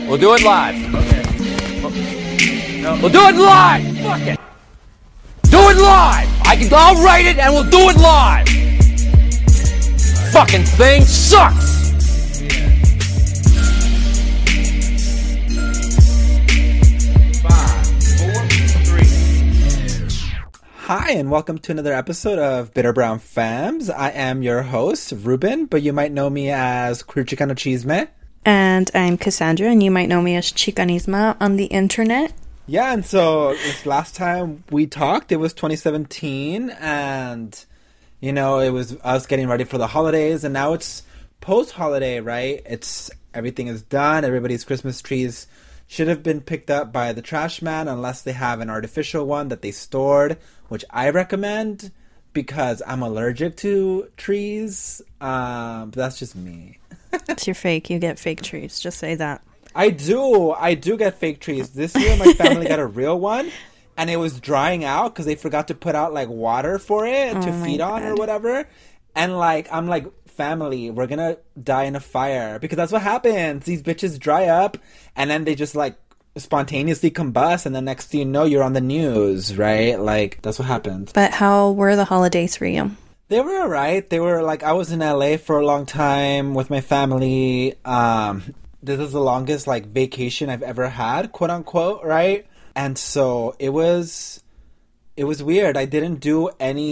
We'll do it live. Okay. No. We'll do it live. Fuck it. Do it live. I'll write it and we'll do it live. Fucking thing sucks. Hi, and welcome to another episode of Bitter Brown Femmes. I am your host, Ruben, but you might know me as Queer Chicano Chisme. And I'm Cassandra, and you might know me as Chicanisma on the internet. Yeah, and so this last time we talked, it was 2017, and, you know, it was us getting ready for the holidays, and now it's post-holiday, right? Everything is done, everybody's Christmas trees should have been picked up by the trash man unless they have an artificial one that they stored, which I recommend because I'm allergic to trees. But that's just me. You're fake. You get fake trees. Just say that. I do get fake trees. This year my family got a real one and it was drying out because they forgot to put out like water for it to feed on or whatever. And like, I'm like, family, we're gonna die in a fire because that's what happens. These bitches dry up and then they just like spontaneously combust, and then next thing you know, you're on the news, right? Like, that's what happens. But how were the holidays for you? They were alright. They were like, I was in LA for a long time with my family. This is the longest like vacation I've ever had, quote unquote, right? And so it was weird. I didn't do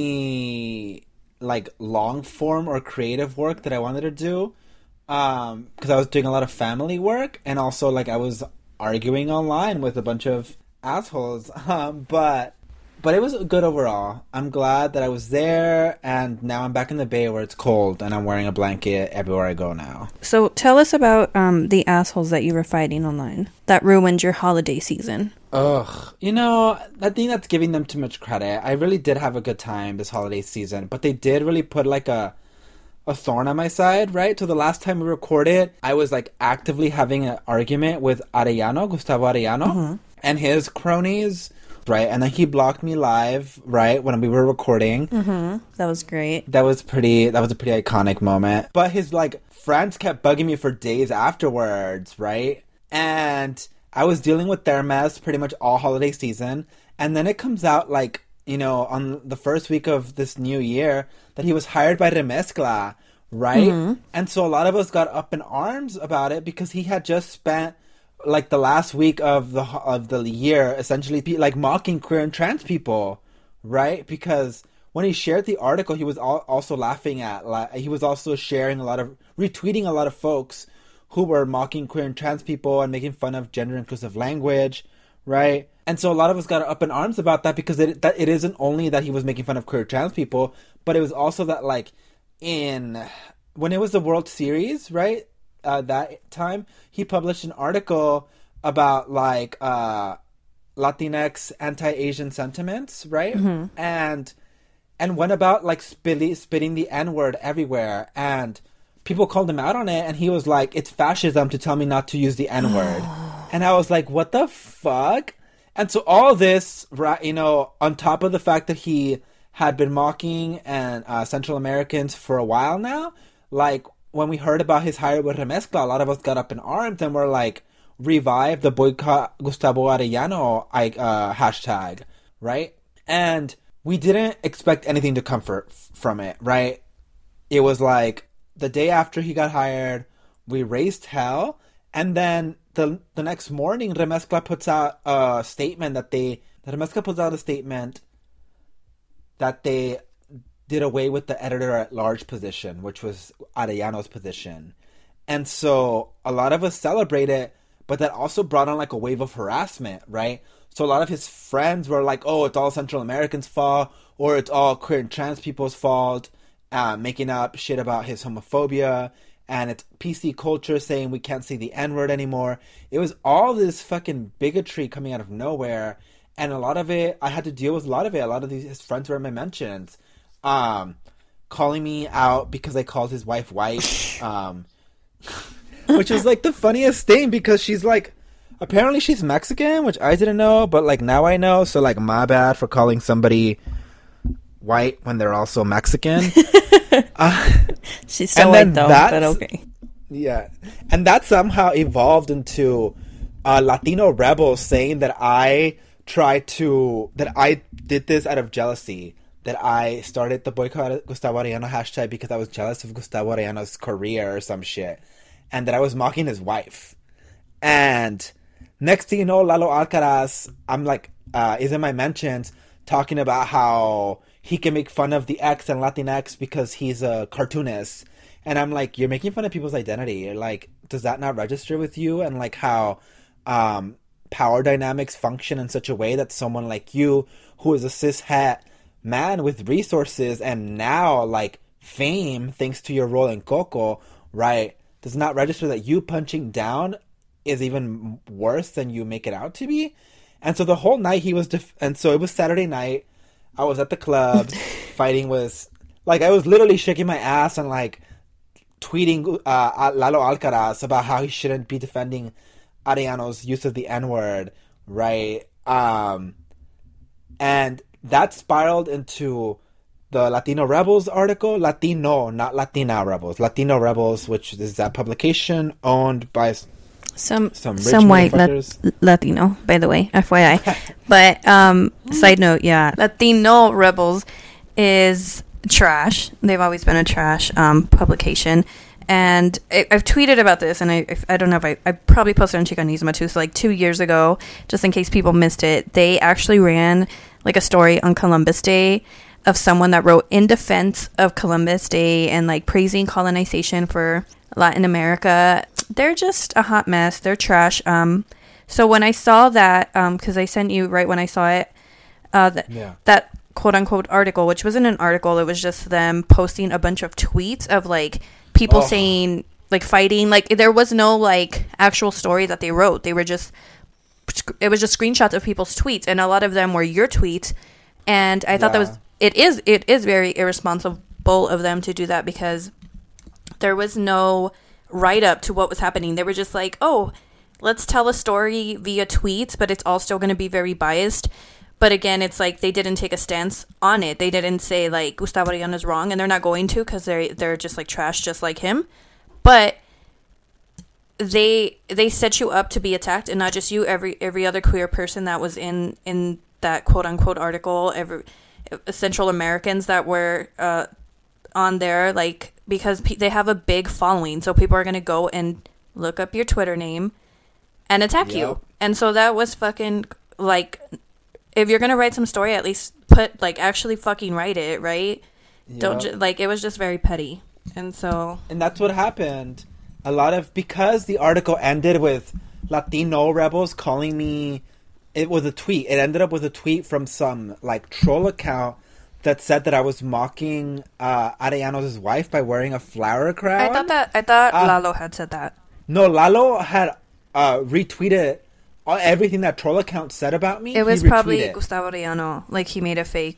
any like long form or creative work that I wanted to do because I was doing a lot of family work, and also like I was arguing online with a bunch of assholes, but it was good overall. I'm glad that I was there, and now I'm back in the Bay where it's cold and I'm wearing a blanket everywhere I go now. So tell us about the assholes that you were fighting online that ruined your holiday season. Ugh, you know, I think that's giving them too much credit. I really did have a good time this holiday season, but they did really put like a thorn on my side, right? So the last time we recorded, I was like actively having an argument with Gustavo Arellano, and his cronies, right? And then he blocked me live, right, when we were recording. That was great. That was a pretty iconic moment. But his like friends kept bugging me for days afterwards, right? And I was dealing with their mess pretty much all holiday season. And then it comes out, like, you know, on the first week of this new year that he was hired by Remezcla, right? And so a lot of us got up in arms about it because he had just spent, like, the last week of the year essentially, like, mocking queer and trans people, right? Because when he shared the article, he was also laughing at, like, he was also retweeting a lot of folks who were mocking queer and trans people and making fun of gender-inclusive language, right? And so a lot of us got up in arms about that because it isn't only that he was making fun of queer trans people, but it was also that, like, when it was the World Series, right, that time, he published an article about, like, Latinx anti-Asian sentiments, right? And went about, like, spitting the N-word everywhere, and people called him out on it, and he was like, it's fascism to tell me not to use the N-word. And I was like, what the fuck? And so all this, right, you know, on top of the fact that he had been mocking Central Americans for a while now, like, when we heard about his hire with Remezcla, a lot of us got up in arms and were like, revive the boycott Gustavo Arellano hashtag, right? And we didn't expect anything to come from it, right? It was like, the day after he got hired, we raised hell, and then the next morning, Remezcla puts out a statement that they did away with the editor-at-large position, which was Arellano's position. And so a lot of us celebrated, but that also brought on like a wave of harassment, right? So a lot of his friends were like, oh, it's all Central Americans' fault, or it's all queer and trans people's fault, making up shit about his homophobia, and it's PC culture saying we can't say the N-word anymore. It was all this fucking bigotry coming out of nowhere, and a lot of it, I had to deal with a lot of it. A lot of his friends were in my mentions, calling me out because I called his wife white, which was like the funniest thing because she's like, apparently she's Mexican, which I didn't know, but like now I know, so like my bad for calling somebody white when they're also Mexican. She's so white though, but okay. Yeah. And that somehow evolved into Latino rebels saying that I did this out of jealousy. That I started the boycott Gustavo Arellano hashtag because I was jealous of Gustavo Arellano's career or some shit. And that I was mocking his wife. And next thing you know, Lalo Alcaraz, I'm like, is in my mentions talking about how he can make fun of the X and Latinx because he's a cartoonist. And I'm like, you're making fun of people's identity. Like, does that not register with you? And like how power dynamics function in such a way that someone like you, who is a cis-het man with resources and now like fame thanks to your role in Coco, right, does not register that you punching down is even worse than you make it out to be. And so the whole night he was and so it was Saturday night. I was at the club. Fighting was like, I was literally shaking my ass and like tweeting Lalo Alcaraz about how he shouldn't be defending Arellano's use of the N-word, right? And that spiraled into the Latino Rebels article. Latino, not Latina Rebels. Latino Rebels, which is that publication owned by some white Latino, by the way, FYI. But side note, yeah, Latino Rebels is trash. They've always been a trash publication. And I've tweeted about this, and I don't know if I probably posted on Chicanismo too. So like 2 years ago, just in case people missed it, they actually ran like a story on Columbus Day of someone that wrote in defense of Columbus Day and like praising colonization for Latin America. They're just a hot mess. They're trash. So when I saw that, because I sent you right when I saw it, that quote unquote article, which wasn't an article, it was just them posting a bunch of tweets of like people saying like fighting. Like there was no like actual story that they wrote. It was just screenshots of people's tweets, and a lot of them were your tweets. And I thought it is very irresponsible of them to do that, because there was no write up to what was happening. They were just like, oh, let's tell a story via tweets, but it's all still going to be very biased. But again, it's like they didn't take a stance on it. They didn't say like Gustavo Arellano is wrong, and they're not going to, because they're just like trash, just like him. But they set you up to be attacked, and not just you. Every other queer person that was in that quote unquote article, every Central Americans that were on there, like, because they have a big following, so people are gonna go and look up your Twitter name and attack you. And so that was fucking like, if you're gonna write some story, at least put like actually fucking write it, right? Yep. Don't like, it was just very petty. And that's what happened. Because the article ended with Latino Rebels calling me, it was a tweet. It ended up with a tweet from some like troll account that said that I was mocking Arellano's wife by wearing a flower crown. I thought Lalo had said that. No, Lalo had retweeted everything that troll account said about me. It was probably Gustavo Arellano. Like, he made a fake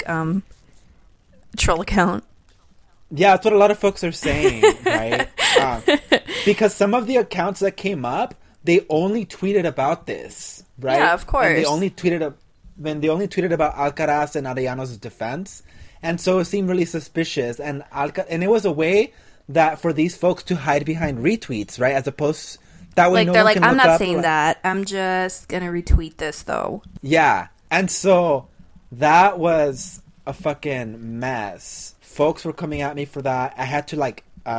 troll account. Yeah, that's what a lot of folks are saying, right? Because some of the accounts that came up, they only tweeted about this, right? Yeah, of course. And they only tweeted about Alcaraz and Arellano's defense, and so it seemed really suspicious. And it was a way that for these folks to hide behind retweets, right? As opposed that way, like, no they're one like, I'm not saying that. I'm just gonna retweet this, though. Yeah, and so that was a fucking mess. Folks were coming at me for that. I had to like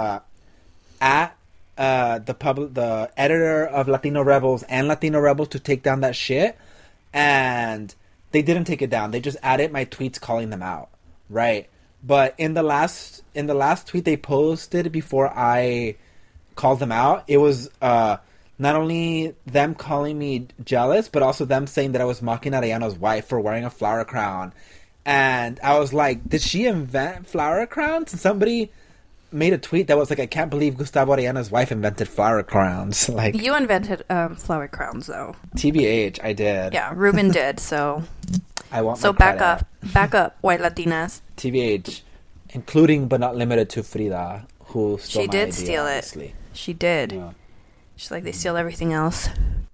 the editor of Latino Rebels and Latino Rebels to take down that shit, and they didn't take it down. They just added my tweets calling them out, right? But in the last tweet they posted before I called them out, it was not only them calling me jealous, but also them saying that I was mocking Arellano's wife for wearing a flower crown. And I was like, did she invent flower crowns? And somebody made a tweet that was like, I can't believe Gustavo Arellano's wife invented flower crowns. Like, you invented flower crowns, though. TBH, I did. Yeah, Ruben did. So I want. So back up, white Latinas. TBH, including but not limited to Frida, who stole my idea. She did steal honestly. It. She did. Yeah. She's like, they steal everything else.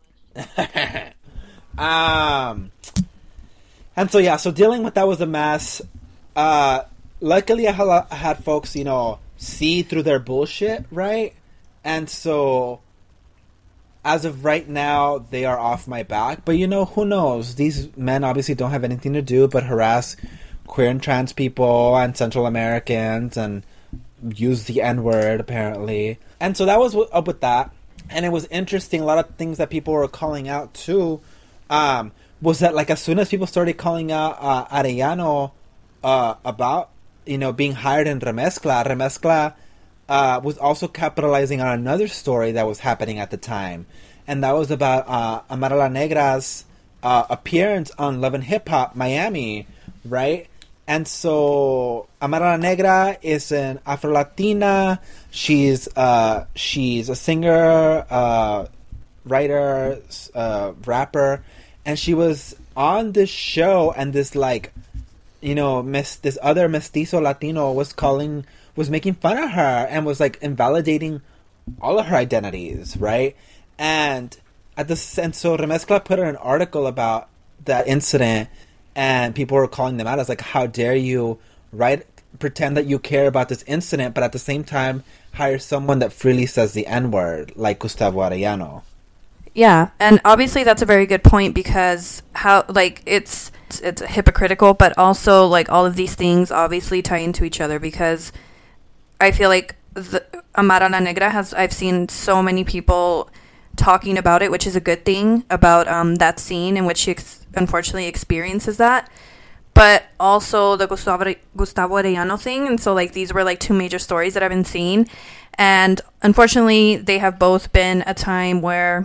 And so, yeah, so dealing with that was a mess. Luckily, I had folks, see through their bullshit, right? And so, as of right now, they are off my back. But, who knows? These men obviously don't have anything to do but harass queer and trans people and Central Americans and use the N-word, apparently. And so that was up with that. And it was interesting. A lot of things that people were calling out, too, was that, like, as soon as people started calling out Arellano about, being hired in Remezcla was also capitalizing on another story that was happening at the time. And that was about Amara La Negra's appearance on Love and Hip Hop Miami, right? And so Amara La Negra is an Afro-Latina. She's a singer, writer, rapper. And she was on this show, and this, like, this other mestizo Latino was making fun of her and was, like, invalidating all of her identities, right? And so Remezcla put out an article about that incident, and people were calling them out as, like, how dare you pretend that you care about this incident, but at the same time hire someone that freely says the N-word, like Gustavo Arellano. Yeah, and obviously that's a very good point, because how, like, it's hypocritical, but also, like, all of these things obviously tie into each other, because I feel like Amara La Negra I've seen so many people talking about it, which is a good thing, about that scene in which she unfortunately experiences that, but also the Gustavo Arellano thing. And so, like, these were, like, two major stories that I've been seeing, and unfortunately they have both been a time where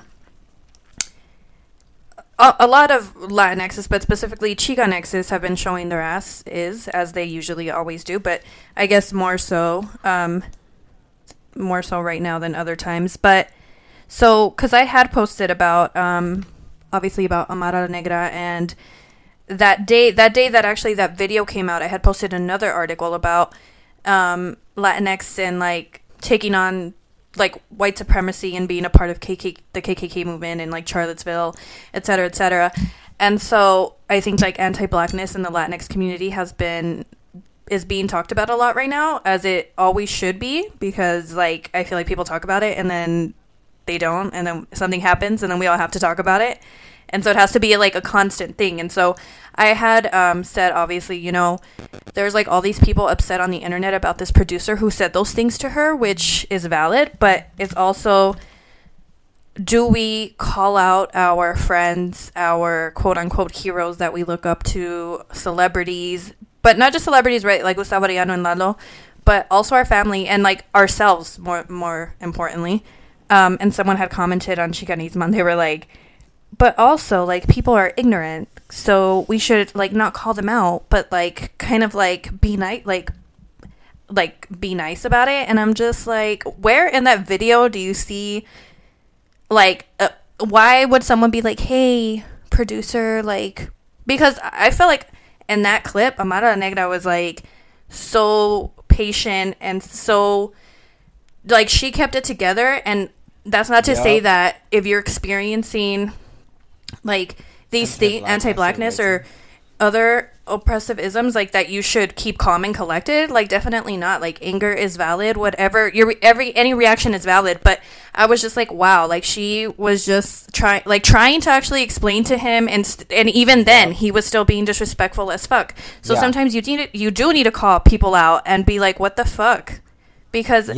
a lot of Latinxes, but specifically Chicanxes, have been showing their asses, as they usually always do, but I guess more so right now than other times. But so, because I had posted about obviously about Amara La Negra, and that day that actually that video came out, I had posted another article about Latinx and, like, taking on, like, white supremacy and being a part of the KKK movement in, like, Charlottesville, et cetera, et cetera. And so I think, like, anti-blackness in the Latinx community is being talked about a lot right now, as it always should be, because, like, I feel like people talk about it and then they don't, and then something happens and then we all have to talk about it. And so it has to be, like, a constant thing. And so I had said, obviously, there's, like, all these people upset on the internet about this producer who said those things to her, which is valid, but it's also, do we call out our friends, our quote-unquote heroes that we look up to, celebrities, but not just celebrities, right, like Gustavo Arellano and Lalo, but also our family and, like, ourselves, more importantly. And someone had commented on Chicanismo, and they were like, but also, like, people are ignorant, so we should, like, not call them out, but, like, kind of, like, be nice, like be nice about it. And I'm just like, where in that video do you see, like, why would someone be like, hey, producer, like, because I feel like in that clip, Amara La Negra was, like, so patient and so, like, she kept it together. And that's not to say that if you're experiencing, like, these anti-blackness or other oppressive isms, like, that you should keep calm and collected. Like, definitely not. Like, anger is valid, whatever, any reaction is valid. But I was just like, wow, like, she was just trying to actually explain to him, and even then he was still being disrespectful as fuck. So sometimes you do need to call people out and be like, what the fuck, because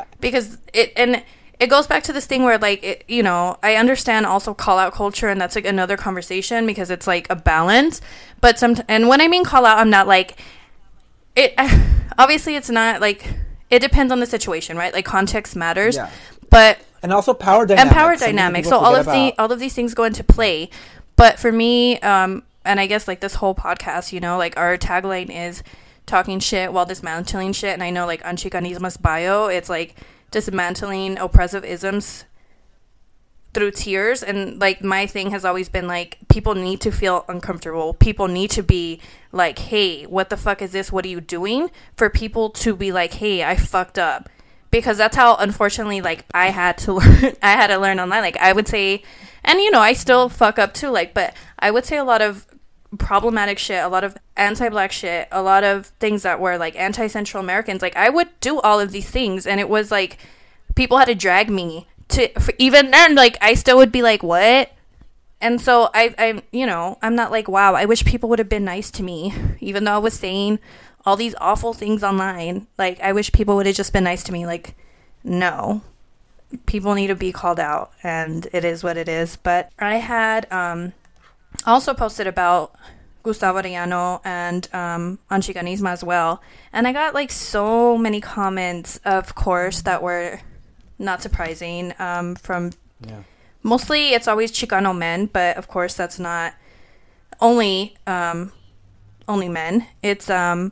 it goes back to this thing where, like, I understand also call out culture, and that's, like, another conversation, because it's, like, a balance. But and when I mean call out, I'm not like it. Obviously, it's not like, it depends on the situation, right? Like, context matters, but and also power dynamics. So all of these things go into play. But for me, and I guess, like, this whole podcast, like, our tagline is talking shit while dismantling shit. And I know, like, on Chicanismo's bio, it's like dismantling oppressive isms through tears. And, like, my thing has always been, like, people need to feel uncomfortable. People need to be like, hey, what the fuck is this? What are you doing? For people to be like, hey, I fucked up. Because that's how, unfortunately, like, I had to learn online. Like, I would say, and, I still fuck up too, like, but I would say a lot of problematic shit, a lot of anti-black shit, a lot of things that were, like, anti-Central Americans. Like, I would do all of these things, and it was, like, people had to drag me to, even then, like, I still would be like, what? And so I I'm not like, wow, I wish people would have been nice to me, even though I was saying all these awful things online. Like, I wish people would have just been nice to me. Like, no, people need to be called out, and it is what it is. But I had also posted about Gustavo Arellano and on Chicanismo as well, and I got like so many comments, of course, that were not surprising, from mostly it's always Chicano men, but of course that's not only men. It's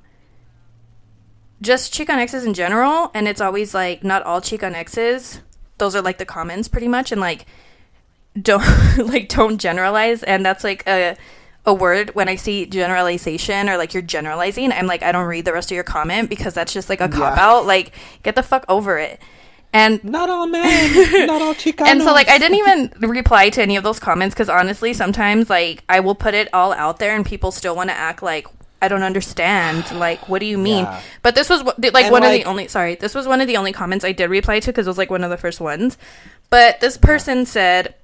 just Chicanexes in general, and it's always like not all Chicanexes. Those are like the comments pretty much, and like don't generalize. And that's like a word when I see generalization or like you're generalizing, I'm like, I don't read the rest of your comment because that's just like a cop out. Like, get the fuck over it. And not all men, not all Chicanos. And so like I didn't even reply to any of those comments because honestly sometimes like I will put it all out there and people still want to act like I don't understand. Like, what do you mean? Yeah. But this was like one of the only this was one of the only comments I did reply to because it was like one of the first ones. But this person said,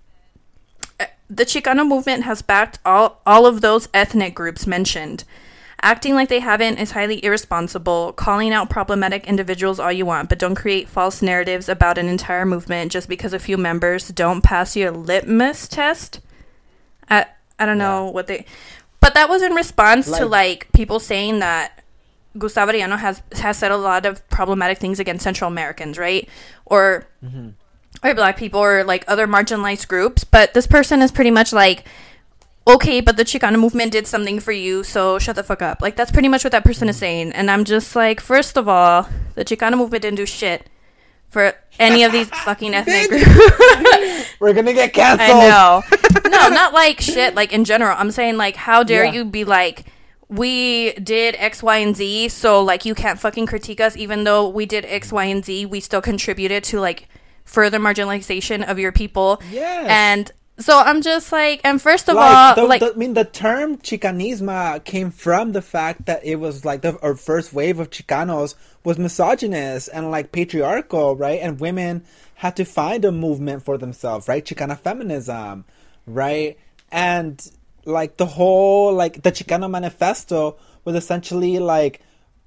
the Chicano movement has backed all of those ethnic groups mentioned. Acting like they haven't is highly irresponsible. Calling out problematic individuals all you want, but don't create false narratives about an entire movement just because a few members don't pass your litmus test. I don't know what they... But that was in response to, like, people saying that Gustavo Arellano has said a lot of problematic things against Central Americans, right? Or Black people or, like, other marginalized groups. But this person is pretty much like... Okay, but the Chicano movement did something for you, so shut the fuck up. Like, that's pretty much what that person is saying. And I'm just like, first of all, the Chicano movement didn't do shit for any of these fucking ethnic groups. We're gonna get canceled. I know. No, not like shit, like in general. I'm saying, like, how dare you be like, we did X, Y, and Z, so, like, you can't fucking critique us, even though we did X, Y, and Z, we still contributed to, like, further marginalization of your people. Yes. And... so I'm just like, and first of all, the term Chicanismo came from the fact that it was like our first wave of Chicanos was misogynist and like patriarchal, right? And women had to find a movement for themselves, right? Chicana feminism, right? And like the whole, like the Chicano Manifesto was essentially like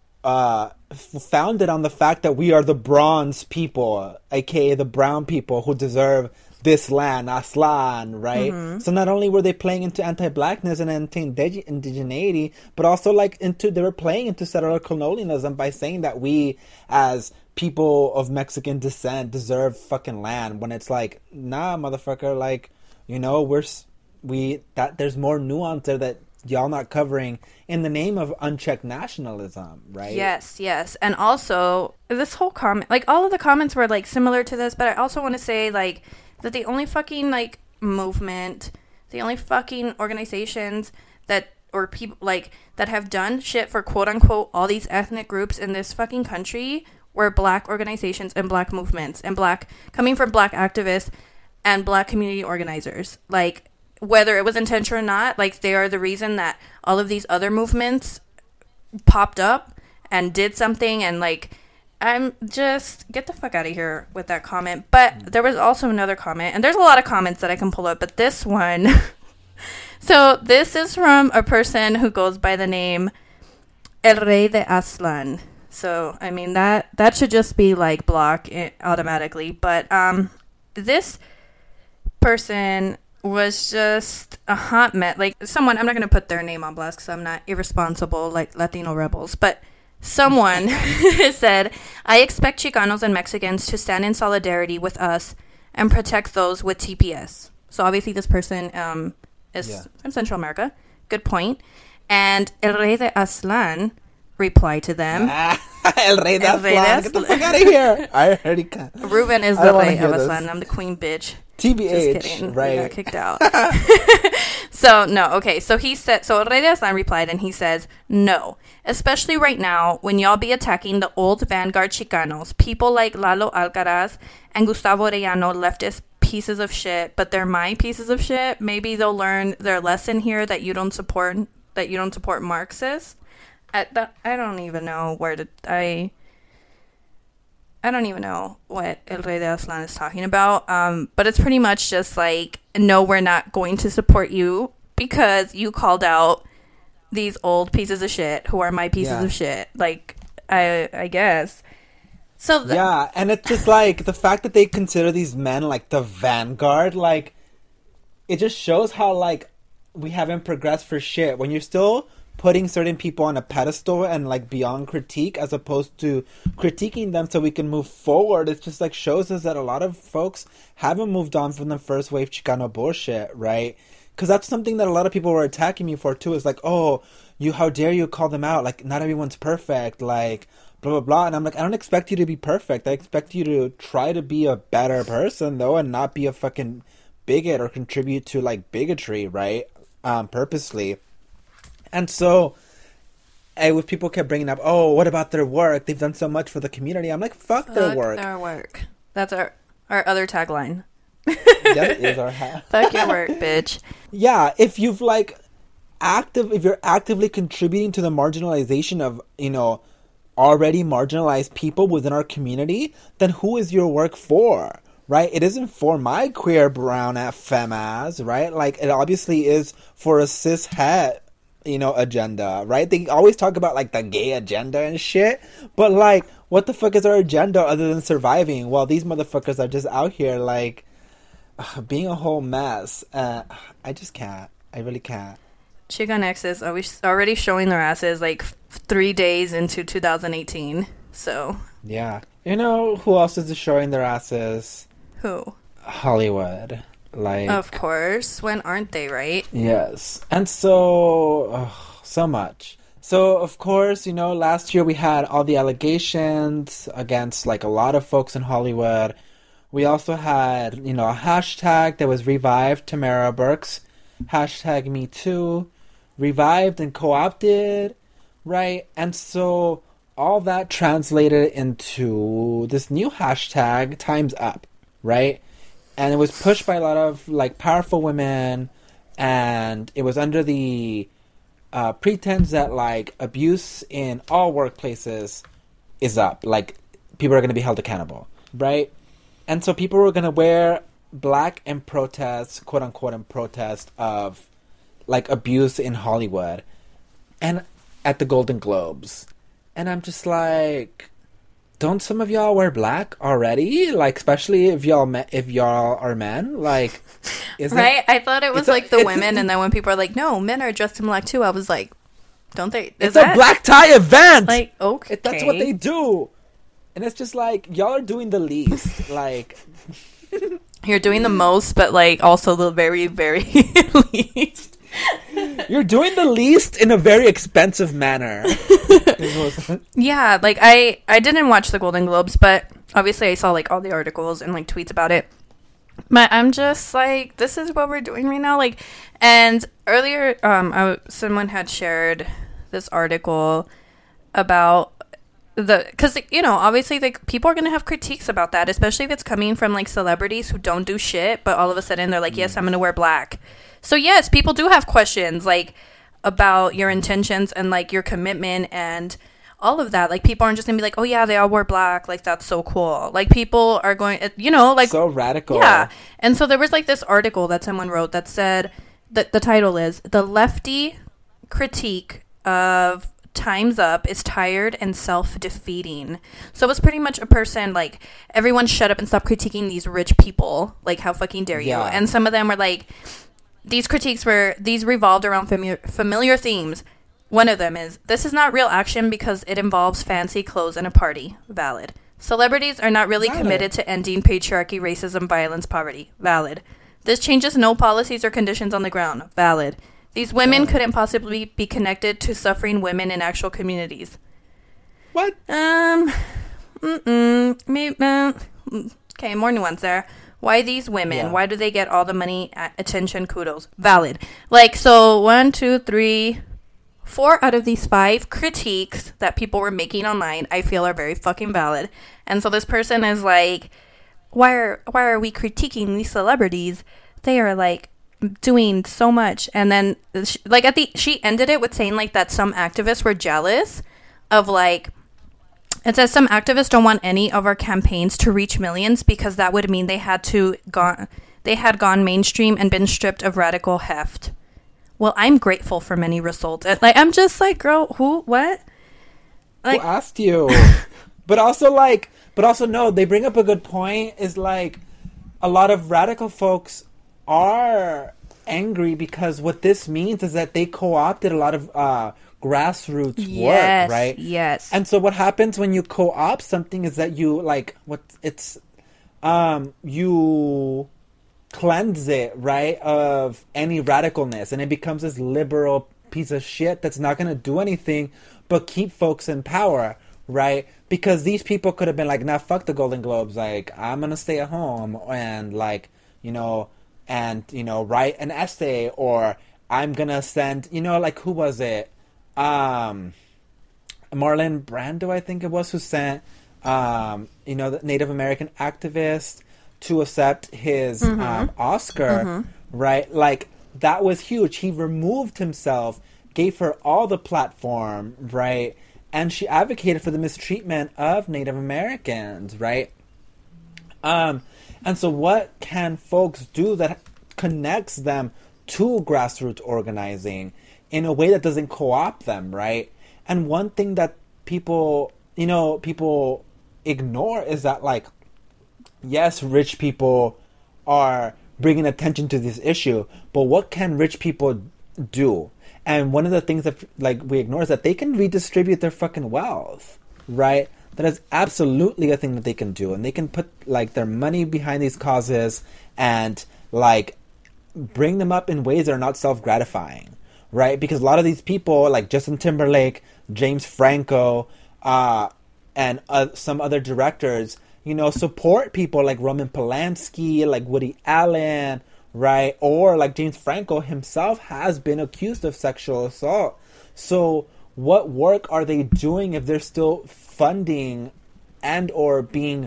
founded on the fact that we are the bronze people, aka the brown people who deserve this land, Aslan, right? Mm-hmm. So not only were they playing into anti-blackness and anti-indigeneity, but also like they were playing into settler colonialism by saying that we, as people of Mexican descent, deserve fucking land. When it's like, nah, motherfucker, like, you know, there's more nuance there that y'all not covering in the name of unchecked nationalism, right? Yes. And also, this whole comment, like all of the comments were like similar to this, but I also want to say like that the only fucking like movement, the only fucking organizations that or people like that have done shit for quote unquote all these ethnic groups in this fucking country were black organizations and black movements and coming from black activists and black community organizers. Like, whether it was intentional or not, like they are the reason that all of these other movements popped up and did something. And like, I'm just, get the fuck out of here with that comment. But there was also another comment, and there's a lot of comments that I can pull up, but this one, so this is from a person who goes by the name El Rey de Aztlán. So, I mean, that should just be like block automatically. But this person was just a hot mess. Like, someone, I'm not going to put their name on blast because I'm not irresponsible like Latino rebels, but someone said, I expect Chicanos and Mexicans to stand in solidarity with us and protect those with TPS. So obviously this person is from Central America. Good point. And El Rey de Aztlán replied to them. El Rey de Aztlán. Get the fuck out of here. I already can't. Ruben is the Rey of Aztlán. I'm the queen bitch. TBH, just kidding. Right. We got kicked out. So, no, okay. So he said, so Rey de Aztlán replied and he says, no, especially right now when y'all be attacking the old vanguard Chicanos, people like Lalo Alcaraz and Gustavo Arellano, leftist pieces of shit, but they're my pieces of shit. Maybe they'll learn their lesson here that you don't support Marxists. I don't even know where to, I don't even know what El Rey de Aztlán is talking about. But it's pretty much just like, no, we're not going to support you because you called out these old pieces of shit who are my pieces of shit. Like, I guess. So yeah, and it's just like the fact that they consider these men like the vanguard, like it just shows how like we haven't progressed for shit when you're still putting certain people on a pedestal and like beyond critique as opposed to critiquing them so we can move forward. It just like shows us that a lot of folks haven't moved on from the first wave Chicano bullshit, right? Because that's something that a lot of people were attacking me for too. Is like, oh, how dare you call them out? Like, not everyone's perfect. Like, blah blah blah. And I'm like, I don't expect you to be perfect. I expect you to try to be a better person though, and not be a fucking bigot or contribute to like bigotry, right? Purposely. And so, with people kept bringing up, oh, what about their work? They've done so much for the community. I'm like, fuck their work. Their work. That's our other tagline. That is our hat. Fuck your work, bitch. Yeah, if you've like if you're actively contributing to the marginalization of, already marginalized people within our community, then who is your work for? Right? It isn't for my queer brown femmes, right? Like, it obviously is for a cis het, agenda, right? They always talk about like the gay agenda and shit, but like, what the fuck is our agenda other than surviving? While these motherfuckers are just out here like being a whole mess. I just can't. I really can't. Chicanx's already showing their asses like 3 days into 2018. So yeah, who else is showing their asses? Who? Hollywood. Like, of course. When aren't they, right? Yes. And so much. So, of course, last year we had all the allegations against, like, a lot of folks in Hollywood. We also had, a hashtag that was revived, Tamara Burks. Hashtag Me Too. Revived and co-opted, right? And so all that translated into this new hashtag, Time's Up, right? And it was pushed by a lot of, like, powerful women, and it was under the pretense that, like, abuse in all workplaces is up. Like, people are going to be held accountable, right? And so people were going to wear black in protest, quote-unquote, in protest of, like, abuse in Hollywood and at the Golden Globes. And I'm just like, don't some of y'all wear black already? Like, especially if y'all are men? Like, is right? I thought it was like the women, and then when people are like, no, men are dressed in black too, I was like, don't they? It's a black tie event! Like, okay. That's what they do. And it's just like, y'all are doing the least. Like, you're doing the most, but like also the very, very least. You're doing the least in a very expensive manner. Yeah, like I didn't watch the Golden Globes, but obviously I saw like all the articles and like tweets about it. But I'm just like, this is what we're doing right now. Like, and earlier, someone had shared this article about because obviously like people are gonna have critiques about that, especially if it's coming from like celebrities who don't do shit, but all of a sudden they're like, yes, I'm gonna wear black. So yes, people do have questions like about your intentions and like your commitment and all of that. Like, people aren't just gonna be like, oh yeah, they all wear black, like that's so cool. Like, people are going, like, so radical. Yeah. And so there was like this article that someone wrote that said that the title is "The Lefty Critique of Time's Up is Tired and Self-Defeating." So it was pretty much a person like, everyone shut up and stop critiquing these rich people. Like, how fucking dare you? Yeah. And some of them were like, these critiques revolved around familiar themes. One of them is, this is not real action because it involves fancy clothes and a party. Valid. Celebrities are not really committed to ending patriarchy, racism, violence, poverty. Valid. This changes no policies or conditions on the ground. Valid. These women couldn't possibly be connected to suffering women in actual communities. What? Maybe, okay, more nuance there. Why these women? Yeah. Why do they get all the money, attention, kudos? Valid. Like, so 1, 2, 3, 4 out of these 5 critiques that people were making online, I feel are very fucking valid. And so this person is like, why are we critiquing these celebrities? They are like doing so much. And then like she ended it with saying like that some activists were jealous of like It says some activists don't want any of our campaigns to reach millions because that would mean they had gone mainstream and been stripped of radical heft. Well, I'm grateful for many results. Like, I'm just like, girl, what? Like, who asked you? but also no, they bring up a good point. Is like a lot of radical folks are angry because what this means is that they co-opted a lot of grassroots work, right? Yes. And so what happens when you co-opt something is that you you cleanse it, right, of any radicalness, and it becomes this liberal piece of shit that's not going to do anything but keep folks in power, right? Because these people could have been like, nah, fuck the Golden Globes, like, I'm going to stay at home and, like, write an essay, or I'm going to send, like, who was it? Marlon Brando, I think it was, who sent, the Native American activist to accept his Oscar, right? Like, that was huge. He removed himself, gave her all the platform, right? And she advocated for the mistreatment of Native Americans, right? And so what can folks do that connects them to grassroots organizing in a way that doesn't co-opt them, right? And one thing that people ignore is that, like, yes, rich people are bringing attention to this issue, but what can rich people do? And one of the things that, like, we ignore is that they can redistribute their fucking wealth, right? That is absolutely a thing that they can do. And they can put, like, their money behind these causes and, like, bring them up in ways that are not self-gratifying, right? Because a lot of these people, like Justin Timberlake, James Franco, and some other directors, support people like Roman Polanski, like Woody Allen, right? Or like James Franco himself has been accused of sexual assault. So what work are they doing if they're still funding and or being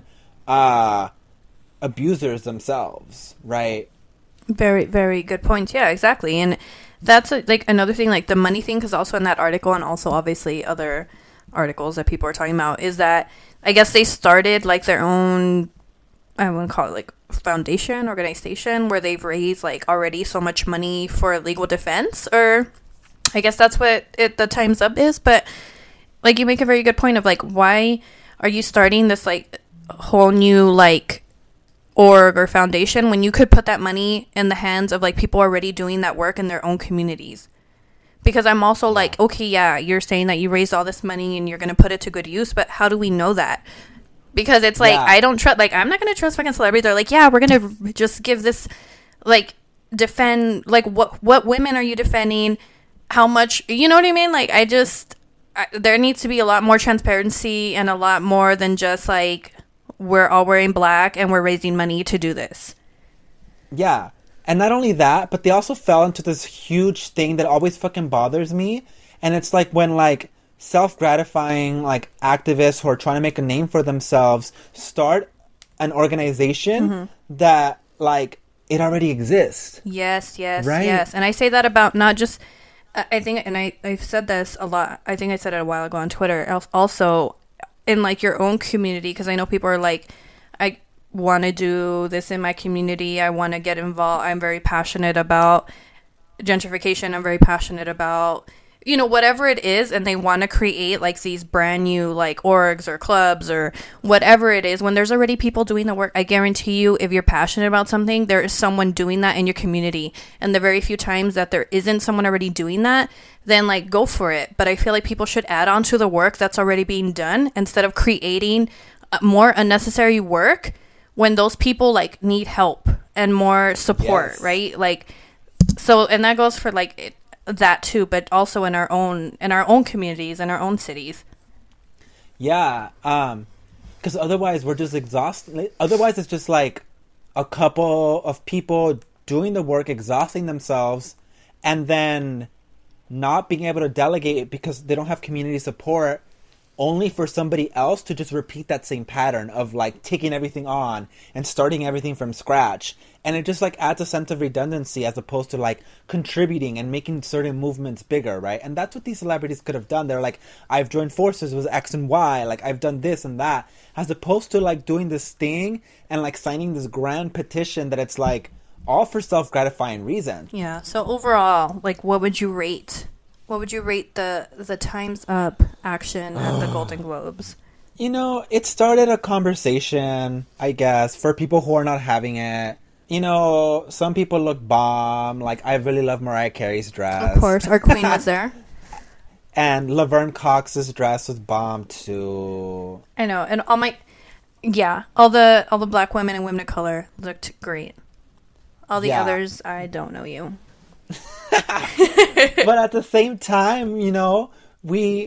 abusers themselves, right? Very, very good point. Yeah, exactly. And that's like another thing, like the money thing, because also in that article, and also obviously other articles that people are talking about, is that I guess they started like their own, I wouldn't call it like foundation, organization, where they've raised like already so much money for legal defense, or I guess that's what the Time's Up is. But like, you make a very good point of like, why are you starting this like whole new like org or foundation when you could put that money in the hands of like people already doing that work in their own communities? Because I'm also like, okay, yeah, you're saying that you raised all this money and you're going to put it to good use, but how do we know that? Because it's like, I don't trust, like, I'm not going to trust fucking celebrities. They're like, yeah, we're going to just give this, like, defend, like, what women are you defending? How much, you know what I mean? Like, there needs to be a lot more transparency and a lot more than just, like, we're all wearing black and we're raising money to do this. Yeah. And not only that, but they also fell into this huge thing that always fucking bothers me. And it's like when, like, self-gratifying, like, activists who are trying to make a name for themselves start an organization that, like, it already exists. Yes, right? Yes. And I say that about not just, I think, and I've said this a lot. I think I said it a while ago on Twitter. Also, in, like, your own community, because I know people are like, I want to do this in my community. I want to get involved. I'm very passionate about gentrification. I'm very passionate about, whatever it is. And they want to create like these brand new like orgs or clubs or whatever it is. When there's already people doing the work, I guarantee you, if you're passionate about something, there is someone doing that in your community. And the very few times that there isn't someone already doing that, then like go for it. But I feel like people should add on to the work that's already being done instead of creating more unnecessary work when those people like need help and more support, right? Like, so, and that goes for like that too, but also in our own communities, in our own cities. Yeah. Because otherwise we're just exhausted. Otherwise it's just like a couple of people doing the work, exhausting themselves, and then not being able to delegate because they don't have community support. only for somebody else to just repeat that same pattern of like taking everything on and starting everything from scratch. And it just like adds a sense of redundancy as opposed to like contributing and making certain movements bigger, right? And that's what these celebrities could have done. They're like, I've joined forces with X and Y, like I've done this and that, as opposed to like doing this thing and like signing this grand petition that it's like all for self-gratifying reasons. Yeah. So overall, like, what would you rate? What would you rate the Time's Up action at the Golden Globes? You know, it started a conversation, I guess, for people who are not having it. You know, some people look bomb. Like, I really love Mariah Carey's dress. Of course, our queen was there. And Laverne Cox's dress was bomb too. I know, and all the black women and women of color looked great. All the others, I don't know you. But at the same time, you know, they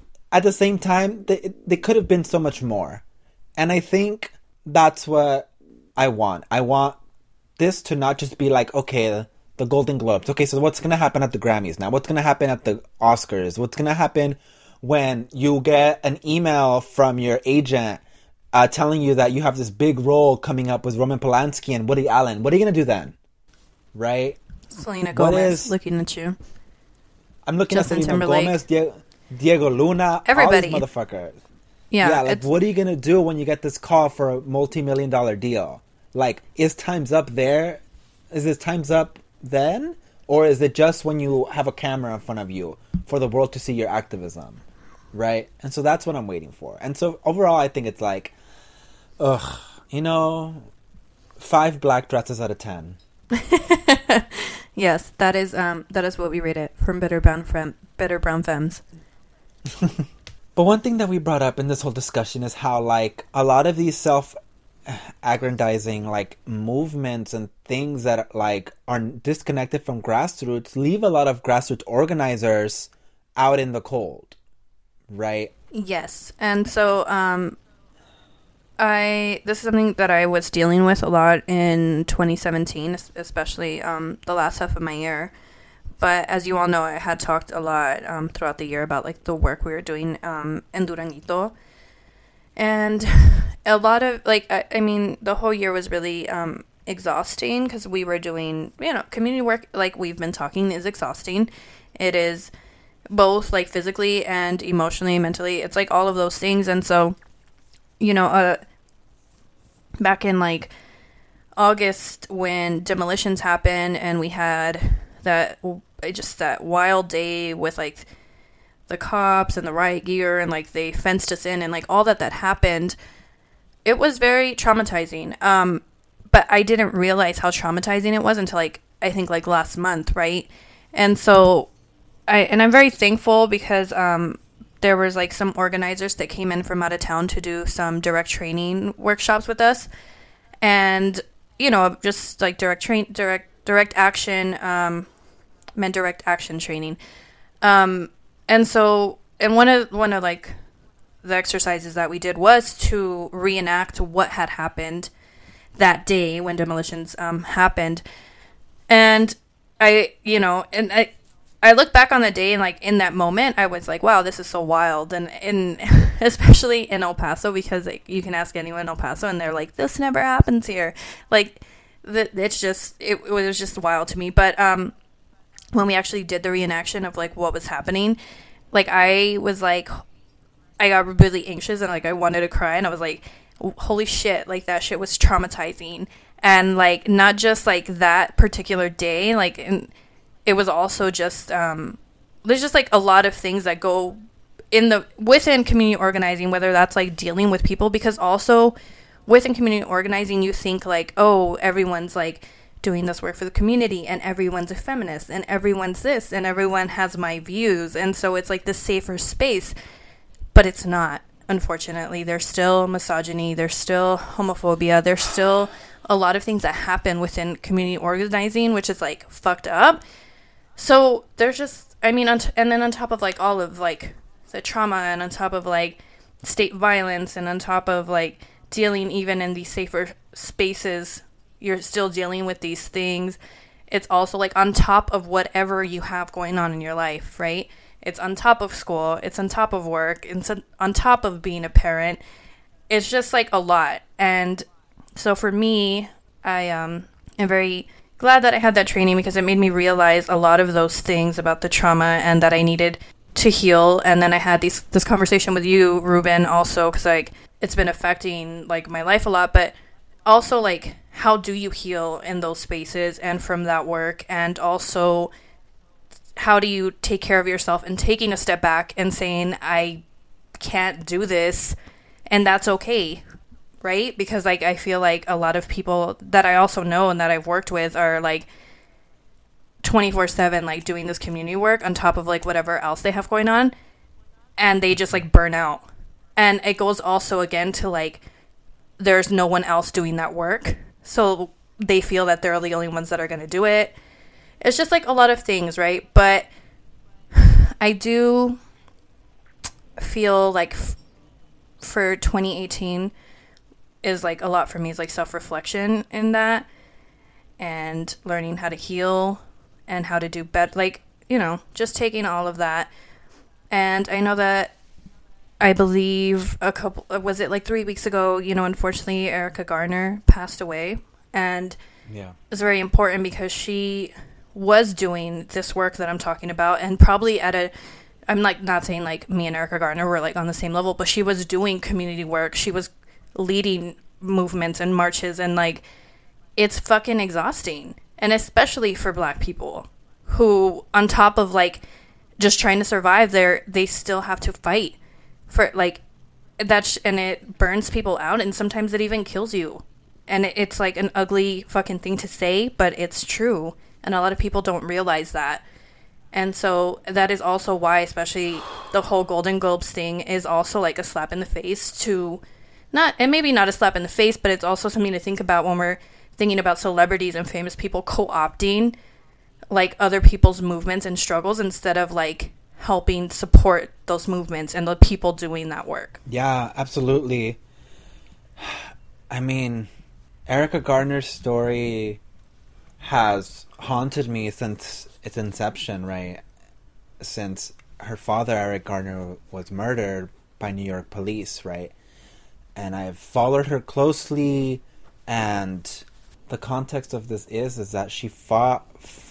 could have been so much more. And I think that's what I want. I want this to not just be like, okay, the Golden Globes. Okay, so what's going to happen at the Grammys now? What's going to happen at the Oscars? What's going to happen when you get an email from your agent telling you that you have this big role coming up with Roman Polanski and Woody Allen? What are you going to do then? Right? Selena Gomez looking at you. I'm looking Justin at Selena Timberlake. Gomez, Diego Luna, everybody. all these motherfuckers. Yeah, like what are you going to do when you get this call for a multi-million-dollar deal? Like, is Time's Up there? Is this Time's Up then? Or is it just when you have a camera in front of you for the world to see your activism? Right? And so that's what I'm waiting for. And so overall, I think it's like, you know, 5 black dresses out of 10. Yes, that is what we rate it from Bitter Brown Femmes. But one thing that we brought up in this whole discussion is how, like, a lot of these self-aggrandizing, like, movements and things that, like, are disconnected from grassroots leave a lot of grassroots organizers out in the cold, right? Yes, and so this is something that I was dealing with a lot in 2017, especially the last half of my year. But as you all know, I had talked a lot throughout the year about like the work we were doing in Duranguito. And a lot of like, I mean, the whole year was really exhausting because we were doing, you know, community work, like we've been talking, is exhausting. It is both like physically and emotionally, mentally. It's like all of those things. And so, you know, back in like August when demolitions happened and we had that wild day with like the cops and the riot gear and like they fenced us in and like all that happened, it was very traumatizing. But I didn't realize how traumatizing it was until like I think like last month, right? And so I'm very thankful because there was like some organizers that came in from out of town to do some direct training workshops with us, and you know, just like direct action meant direct action training. And so, and one of like the exercises that we did was to reenact what had happened that day when demolitions happened. And I look back on the day and like in that moment I was like, wow, this is so wild. And especially in El Paso, because like you can ask anyone in El Paso and they're like, this never happens here. Like it was just wild to me. But when we actually did the reenaction of like what was happening, like I was like, I got really anxious and like I wanted to cry, and I was like, holy shit, like that shit was traumatizing. And like not just like that particular day, like it was also just there's just like a lot of things that go within community organizing, whether that's like dealing with people, because also within community organizing you think like, oh, everyone's like doing this work for the community and everyone's a feminist and everyone's this and everyone has my views, and so it's like the safer space. But it's not, unfortunately. There's still misogyny, there's still homophobia, there's still a lot of things that happen within community organizing, which is like fucked up. So there's just, I mean, and then on top of like all of like the trauma, and on top of like state violence, and on top of like dealing even in these safer spaces, you're still dealing with these things. It's also like on top of whatever you have going on in your life, right? It's on top of school. It's on top of work. It's on top of being a parent. It's just like a lot. And so for me, I am very glad that I had that training because it made me realize a lot of those things about the trauma and that I needed to heal. And then I had this conversation with you, Ruben, also, because like it's been affecting like my life a lot, but also like how do you heal in those spaces and from that work, and also how do you take care of yourself and taking a step back and saying I can't do this, and that's okay, right? Because like I feel like a lot of people that I also know and that I've worked with are like 24/7 like doing this community work on top of like whatever else they have going on, and they just like burn out. And it goes also again to like there's no one else doing that work, so they feel that they're the only ones that are going to do it. It's just like a lot of things, right? But I do feel like for 2018 is like a lot for me is like self-reflection in that, and learning how to heal and how to do better, like, you know, just taking all of that. And I know that I believe was it like 3 weeks ago, you know, unfortunately Erica Garner passed away, and yeah, it's very important because she was doing this work that I'm talking about, and probably I'm like not saying like me and Erica Garner were like on the same level, but she was doing community work. She was leading movements and marches, and like it's fucking exhausting. And especially for Black people who, on top of like just trying to survive there, they still have to fight for like that, and it burns people out, and sometimes it even kills you. And it's like an ugly fucking thing to say, but it's true. And a lot of people don't realize that. And so that is also why, especially the whole Golden Globes thing is also like a slap in the face to and maybe not a slap in the face, but it's also something to think about when we're thinking about celebrities and famous people co-opting like other people's movements and struggles instead of like helping support those movements and the people doing that work. Yeah, absolutely. I mean, Erica Garner's story has haunted me since its inception, right? Since her father, Eric Garner, was murdered by New York police, right? And I've followed her closely, and the context of this is that she fought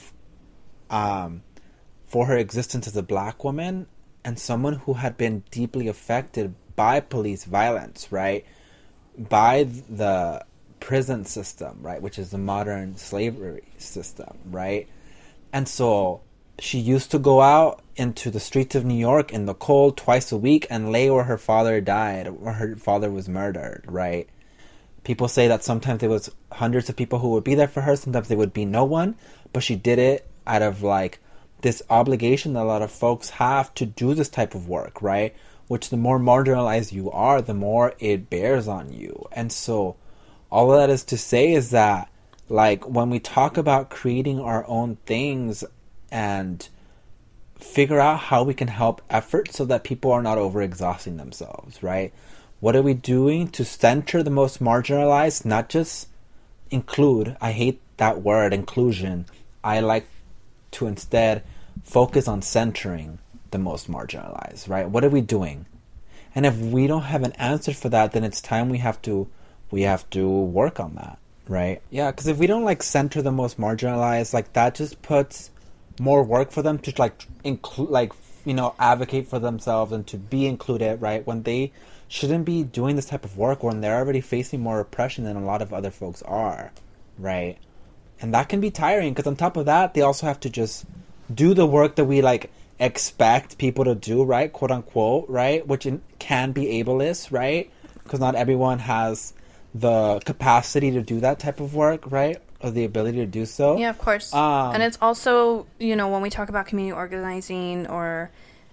for her existence as a Black woman and someone who had been deeply affected by police violence, right? By the prison system, right? Which is the modern slavery system, right? And so she used to go out into the streets of New York in the cold twice a week and lay where her father died, where her father was murdered, right? People say that sometimes there was hundreds of people who would be there for her, sometimes there would be no one, but she did it out of like this obligation that a lot of folks have to do this type of work, right? Which the more marginalized you are, the more it bears on you. And so all of that is to say is that like when we talk about creating our own things and figure out how we can help effort so that people are not overexhausting themselves, right? What are we doing to center the most marginalized, not just include? I hate that word, inclusion. I like to instead focus on centering the most marginalized, right? What are we doing? And if we don't have an answer for that, then it's time we have to work on that, right? Yeah, because if we don't like center the most marginalized, like that just puts more work for them to like include, like, you know, advocate for themselves and to be included, right? When they shouldn't be doing this type of work, when they're already facing more oppression than a lot of other folks are, right? And that can be tiring because on top of that, they also have to just do the work that we like expect people to do, right? Quote unquote, right? Which can be ableist, right? Because not everyone has the capacity to do that type of work, right? Or the ability to do so. Yeah, of course. And it's also, you know, when we talk about community organizing or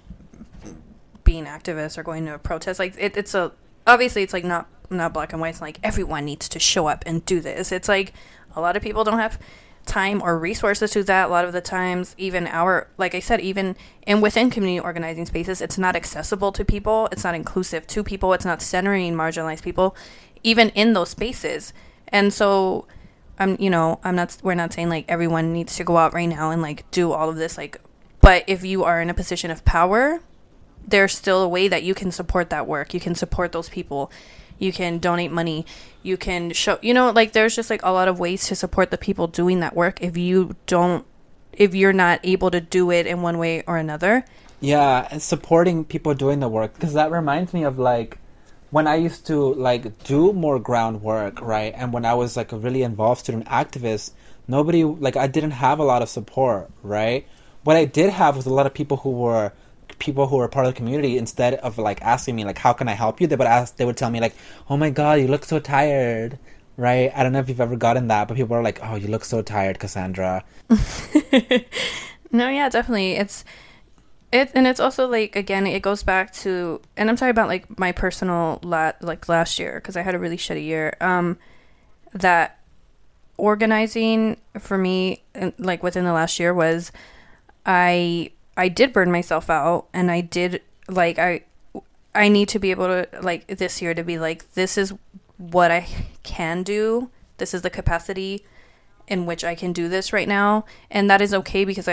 being activists or going to a protest, like it's obviously it's like not black and white. It's like everyone needs to show up and do this. It's like a lot of people don't have time or resources to that. A lot of the times, even like I said, even within community organizing spaces, it's not accessible to people. It's not inclusive to people. It's not centering marginalized people, even in those spaces. And so, we're not saying like everyone needs to go out right now and like do all of this like But if you are in a position of power, there's still a way that you can support that work. You can support those people. You can donate money. You can show, like there's just like a lot of ways to support the people doing that work if you're not able to do it in one way or another. Yeah, and supporting people doing the work, because that reminds me of like when I used to like do more groundwork, right? And when I was like a really involved student activist, I didn't have a lot of support, right? What I did have was a lot of people who were part of the community. Instead of like asking me like, how can I help you? They would tell me like, oh my God, you look so tired, right? I don't know if you've ever gotten that, but people are like, oh, you look so tired, Cassandra. No, yeah, definitely. And it's also like, again, it goes back to, and I'm talking about like my personal last year, because I had a really shitty year. That organizing for me, like within the last year, was I did burn myself out, and I did like I need to be able to like this year to be like, this is what I can do. This is the capacity in which I can do this right now, and that is okay, because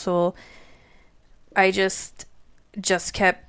I just kept,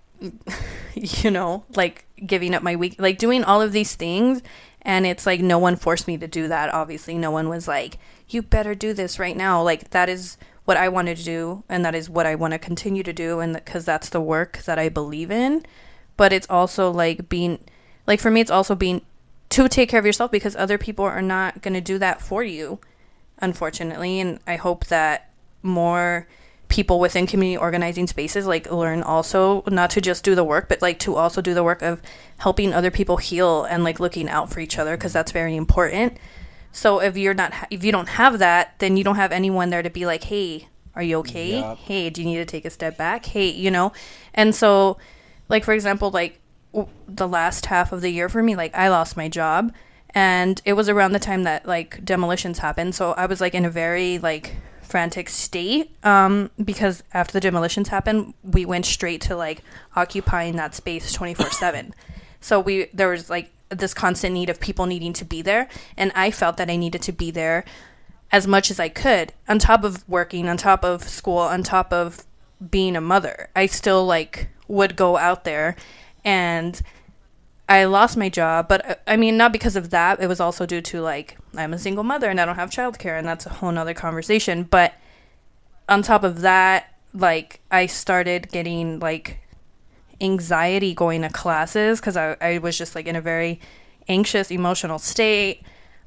like giving up my week, like doing all of these things. And it's like, no one forced me to do that. Obviously, no one was like, you better do this right now. Like, that is what I wanted to do. And that is what I want to continue to do. And because that's the work that I believe in. But it's also like for me, it's also being to take care of yourself, because other people are not going to do that for you, unfortunately. And I hope that more people within community organizing spaces like learn also not to just do the work, but like to also do the work of helping other people heal and like looking out for each other, because that's very important. So if you don't have that, then you don't have anyone there to be like, hey, are you okay? Yep. Hey, do you need to take a step back? Hey, and so like, for example, like the last half of the year for me, like I lost my job, and it was around the time that like demolitions happened. So I was like in a very like frantic state, because after the demolitions happened, we went straight to like occupying that space 24/7. So there was like this constant need of people needing to be there, and I felt that I needed to be there as much as I could, on top of working, on top of school, on top of being a mother. I still like would go out there, and I lost my job, but I mean, not because of that. It was also due to like, I'm a single mother and I don't have childcare, and that's a whole nother conversation. But on top of that, like I started getting like anxiety going to classes, because I was just like in a very anxious emotional state.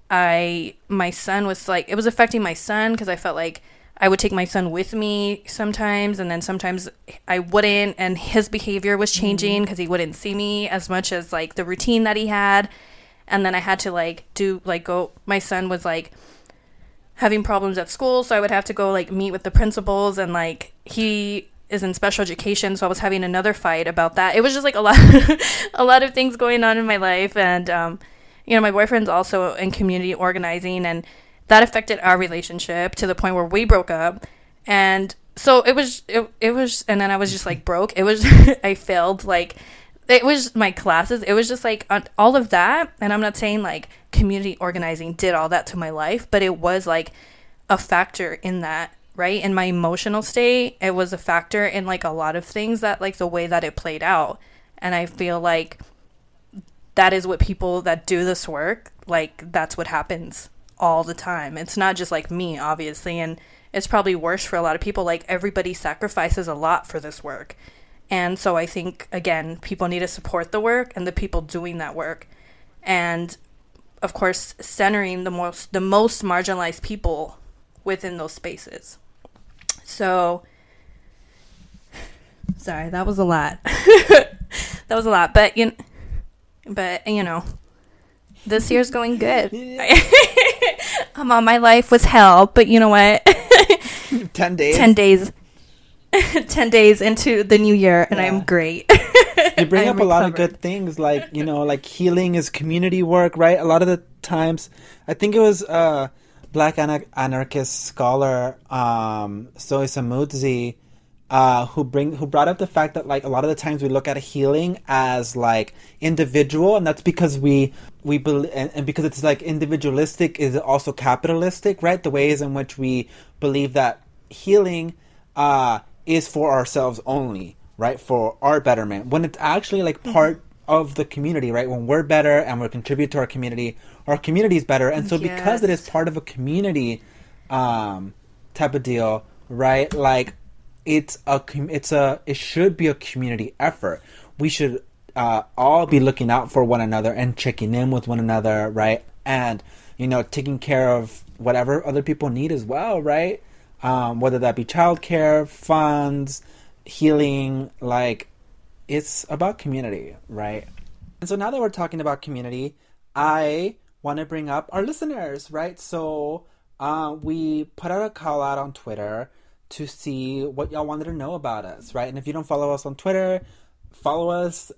My son was like, it was affecting my son, because I felt like I would take my son with me sometimes, and then sometimes I wouldn't, and his behavior was changing because he wouldn't see me as much as like the routine that he had. And then I had to like my son was like having problems at school, so I would have to go like meet with the principals, and like he is in special education, so I was having another fight about that. It was just like a lot of things going on in my life. And my boyfriend's also in community organizing, and that affected our relationship to the point where we broke up. And so it was, and then I was just like broke. It was, I failed, like, it was my classes. It was just like all of that. And I'm not saying like community organizing did all that to my life, but it was like a factor in that, right? In my emotional state, it was a factor in like a lot of things, that like the way that it played out. And I feel like that is what people that do this work, like that's what happens all the time. It's not just like me, obviously, and it's probably worse for a lot of people. Like everybody sacrifices a lot for this work. And so I think, again, people need to support the work and the people doing that work. And of course, centering the most marginalized people within those spaces. So sorry, that was a lot. That was a lot, but this year's going good. My life was hell, but you know what? 10 days. 10 days into the new year, and I'm great. You bring up a lot of good things, like, like healing is community work, right? A lot of the times, I think it was Black anarchist scholar Zoe Samudzi, who brought up the fact that like a lot of the times we look at healing as like individual, and that's because we believe, and because it's like individualistic is also capitalistic, right? The ways in which we believe that healing is for ourselves only, right? For our betterment, when it's actually like part of the community, right? When we're better and we contribute to our community is better. And so because it is part of a community type of deal, right? Like it should be a community effort. We should all be looking out for one another and checking in with one another, right? And, you know, taking care of whatever other people need as well, right? Whether that be childcare, funds, healing, like, it's about community, right? And so now that we're talking about community, I want to bring up our listeners, right? So we put out a call out on Twitter to see what y'all wanted to know about us, right? And if you don't follow us on Twitter, follow us,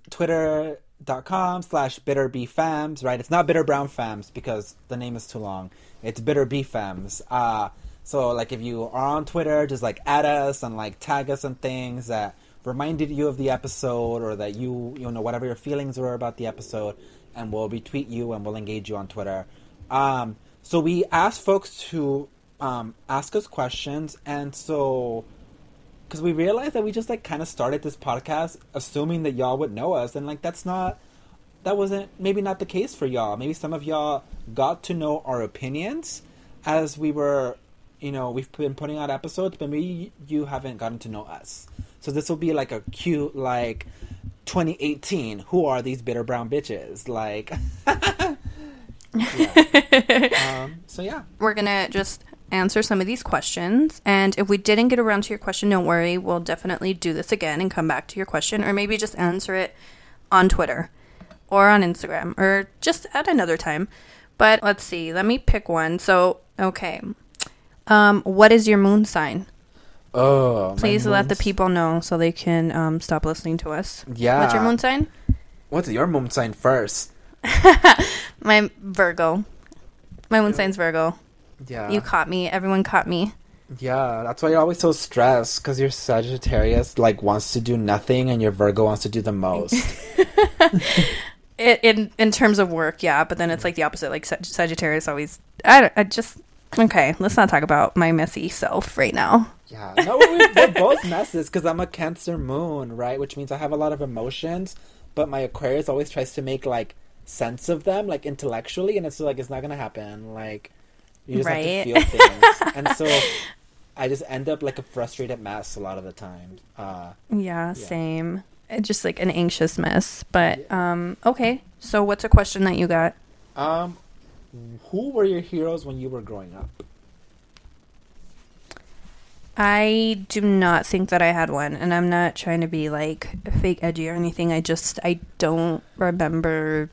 twitter.com/bitterbfams, right? It's not Bitter Brown Fams because the name is too long. It's Bitter Bfams. So, like, if you are on Twitter, just, like, add us and, like, tag us on things that reminded you of the episode or that you know, whatever your feelings were about the episode, and we'll retweet you and we'll engage you on Twitter. So we asked folks to ask us questions, and so because we realized that we just, like, kind of started this podcast assuming that y'all would know us, and, like, that wasn't maybe not the case for y'all. Maybe some of y'all got to know our opinions as we were, you know, we've been putting out episodes, but maybe you haven't gotten to know us. So this will be like a cute, like, 2018, who are these bitter brown bitches? Like, yeah. So yeah. We're going to just answer some of these questions. And if we didn't get around to your question, don't worry. We'll definitely do this again and come back to your question. Or maybe just answer it on Twitter or on Instagram or just at another time. But let's see. Let me pick one. So, okay. What is your moon sign? Oh, please let the people know so they can stop listening to us. Yeah. What's your moon sign? What's your moon sign first? My Virgo. My moon sign's Virgo. Yeah. You caught me. Everyone caught me. Yeah, that's why you're always so stressed, because your Sagittarius, like, wants to do nothing and your Virgo wants to do the most. In terms of work, yeah, but then it's like the opposite. Like Sagittarius always... I just... Okay, let's not talk about my messy self right now. Yeah, no, we're both messes, because I'm a Cancer moon, right? Which means I have a lot of emotions, but my Aquarius always tries to make, like, sense of them, like, intellectually, and it's like, it's not gonna happen. Like, you just have to feel things. And so I just end up like a frustrated mess a lot of the time. Yeah, same. Just like an anxious mess. But okay, so what's a question that you got? Who were your heroes when you were growing up? I do not think that I had one, and I'm not trying to be like fake edgy or anything. I don't remember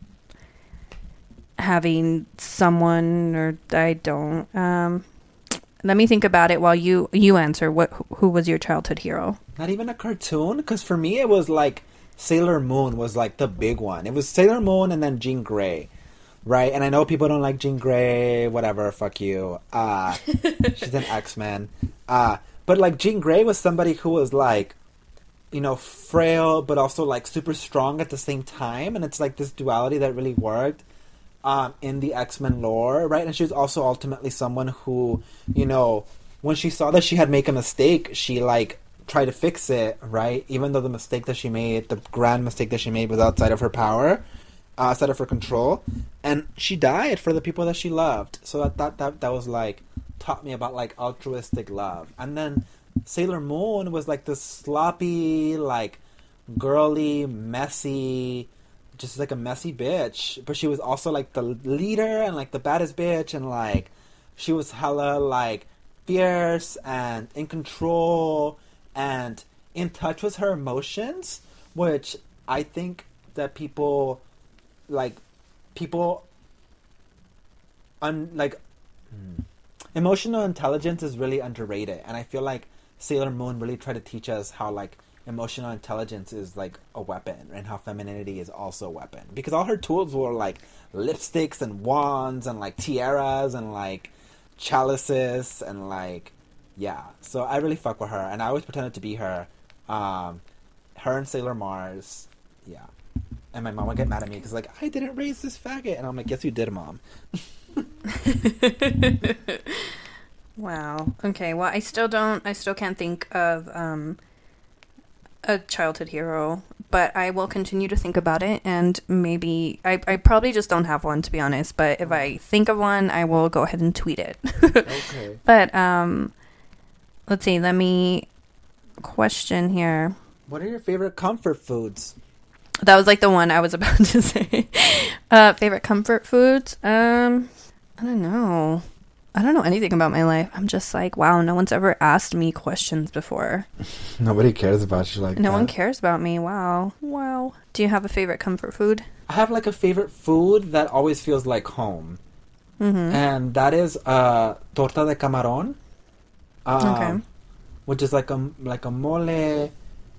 having someone, or I don't. Let me think about it while you answer. Who was your childhood hero? Not even a cartoon, because for me it was like Sailor Moon was like the big one. It was Sailor Moon and then Jean Grey. Right, and I know people don't like Jean Grey, whatever, fuck you. She's an X-Men. But, like, Jean Grey was somebody who was, like, you know, frail, but also, like, super strong at the same time. And it's, like, this duality that really worked in the X-Men lore, right? And she was also ultimately someone who, you know, when she saw that she had made a mistake, she, like, tried to fix it, right? Even though the mistake that she made, the grand mistake that she made was outside of her power. Outside of her control, and she died for the people that she loved. So that was like taught me about like altruistic love. And then Sailor Moon was like this sloppy, like girly, messy, just like a messy bitch. But she was also like the leader and like the baddest bitch, and like she was hella like fierce and in control and in touch with her emotions, which I think that people emotional intelligence is really underrated, and I feel like Sailor Moon really tried to teach us how like emotional intelligence is like a weapon, and how femininity is also a weapon, because all her tools were like lipsticks and wands and like tiaras and like chalices and like, yeah, so I really fuck with her, and I always pretended to be her. Her and Sailor Mars, yeah. And my mom would get mad at me because, like, I didn't raise this faggot. And I'm like, yes, you did, Mom. Wow. Okay. Well, I still can't think of a childhood hero, but I will continue to think about it, and maybe I probably just don't have one, to be honest, but if I think of one, I will go ahead and tweet it. Okay. But let's see, let me question here. What are your favorite comfort foods? That was like the one I was about to say. Favorite comfort foods? I don't know. I don't know anything about my life. I'm just like, wow, no one's ever asked me questions before. Nobody cares about you like that. No one cares about me. Wow. Wow. Do you have a favorite comfort food? I have like a favorite food that always feels like home. Mm-hmm. And that is torta de camarón. Okay. Which is like a mole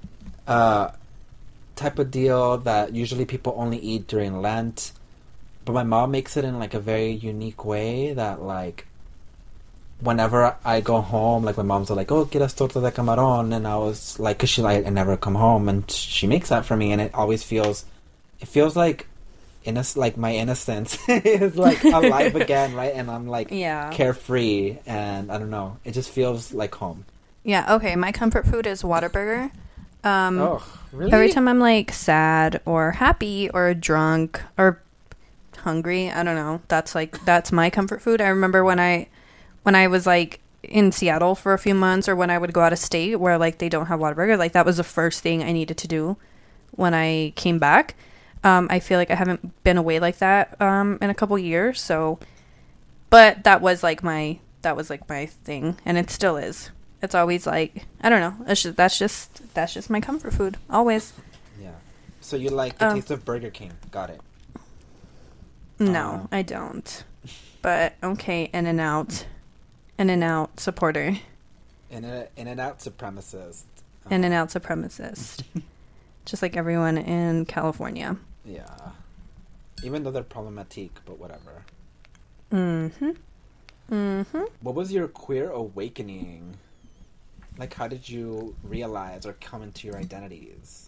type of deal that usually people only eat during Lent. But my mom makes it in like a very unique way that like whenever I go home, like my mom's like, oh, get us torta de camarón, and I was like, cause she like I never come home, and she makes that for me, and it always feels like like my innocence is like alive again, right? And I'm like carefree, and I don't know, it just feels like home. Yeah. Okay. My comfort food is Whataburger. Oh, really? Every time I'm like sad or happy or drunk or hungry, I don't know, that's my comfort food. I remember when I was like in Seattle for a few months, or when I would go out of state where like they don't have Whataburger, like that was the first thing I needed to do when I came back. I feel like I haven't been away like that in a couple years, so but that was like my thing, and it still is. It's always like, I don't know, that's just my comfort food always. Yeah. So you like the taste of Burger King. Got it. No, I don't. But okay, In-N-Out supporter. In-N-Out supremacist. In-N-Out supremacist. Just like everyone in California. Yeah. Even though they're problematic, but whatever. Mm-hmm. Mm-hmm. What was your queer awakening? Like, how did you realize or come into your identities?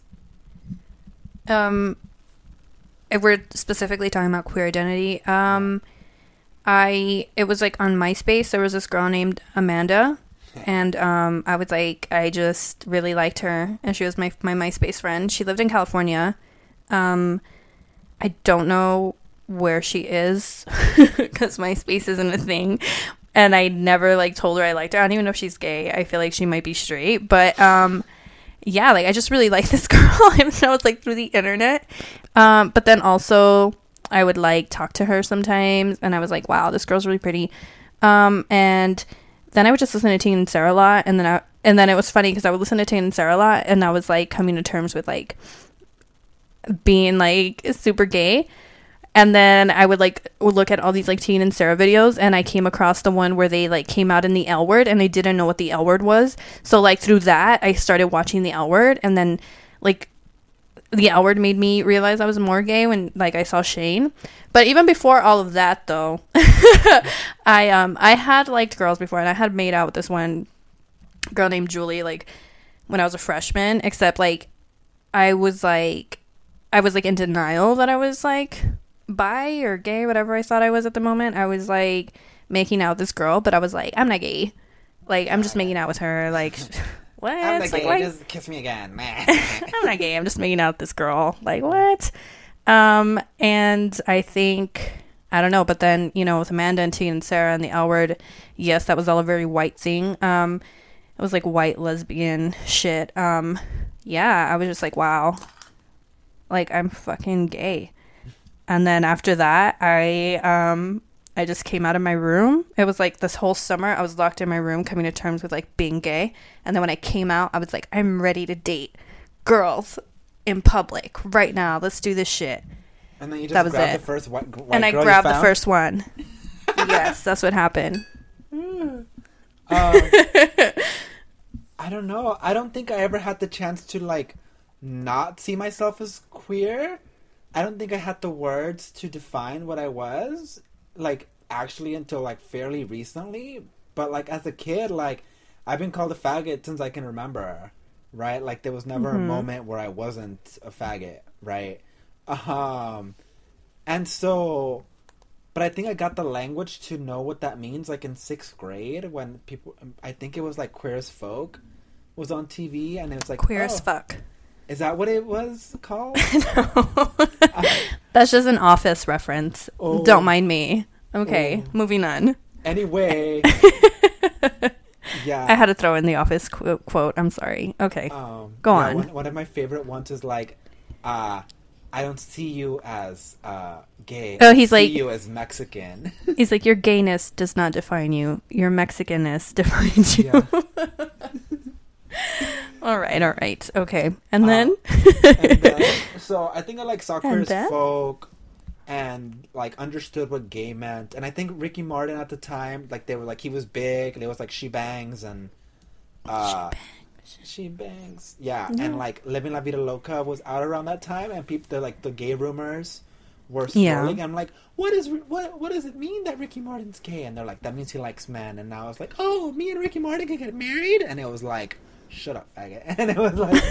If we're specifically talking about queer identity, it was like on MySpace, there was this girl named Amanda, and I was like, I just really liked her, and she was my MySpace friend. She lived in California. I don't know where she is because MySpace isn't a thing, and I never like told her I liked her. I don't even know if she's gay. I feel like she might be straight, but yeah, like I just really like this girl. Even though it's like through the internet, but then also I would like talk to her sometimes, and I was like, wow, this girl's really pretty. And then I would just listen to Teen and Sarah a lot, and then it was funny because I would listen to Teen and Sarah a lot, and I was like coming to terms with like being like super gay. And then I would look at all these like Teen and Sarah videos, and I came across the one where they like came out in the L word, and I didn't know what the L word was. So like through that, I started watching the L word, and then like the L word made me realize I was more gay when like I saw Shane. But even before all of that, though, I had liked girls before, and I had made out with this one girl named Julie like when I was a freshman. Except like I was like in denial that I was like bi or gay, whatever I thought I was at the moment. I was like making out with this girl, but I was like, I'm not gay. Like I'm just making out with her. Like what? I'm not gay. Like, just kiss me again. I'm not gay. I'm just making out with this girl. Like what? And I think I don't know. But then with Amanda and Teen and Sarah and the L word, yes, that was all a very white thing. It was like white lesbian shit. Yeah, I was just like, wow, like I'm fucking gay. And then after that, I just came out of my room. It was like this whole summer I was locked in my room coming to terms with like being gay. And then when I came out, I was like, I'm ready to date girls in public right now. Let's do this shit. And then you just grabbed the first white and I girl grabbed you the found? first one. Yes, that's what happened. I don't know. I don't think I ever had the chance to like not see myself as queer. I don't think I had the words to define what I was, like, actually until, like, fairly recently. But, like, as a kid, like, I've been called a faggot since I can remember, right? Like, there was never a moment where I wasn't a faggot, right? And so But I think I got the language to know what that means, like in 6th grade when people, I think it was like Queer as Folk was on TV, and it was like Queer as Fuck. Is that what it was called? No. That's just an Office reference. Oh. Don't mind me. Okay, moving on. Anyway. Yeah. I had to throw in the Office quote. I'm sorry. Okay. Go on. One of my favorite ones is like, I don't see you as gay. Oh, he's I see like, you as Mexican. He's like, your gayness does not define you. Your Mexicanness defines you. Yeah. All right. Okay. And then? So I think I like saw Queer as Folk and like understood what gay meant. And I think Ricky Martin at the time, like they were like, he was big. And it was like She Bangs and She Bangs. Yeah. And like Living La Vida Loca was out around that time, and people, like the gay rumors were swirling. I'm like, what does it mean that Ricky Martin's gay? And they're like, that means he likes men. And now I was like, oh, me and Ricky Martin can get married? And it was like, shut up, faggot. And it was like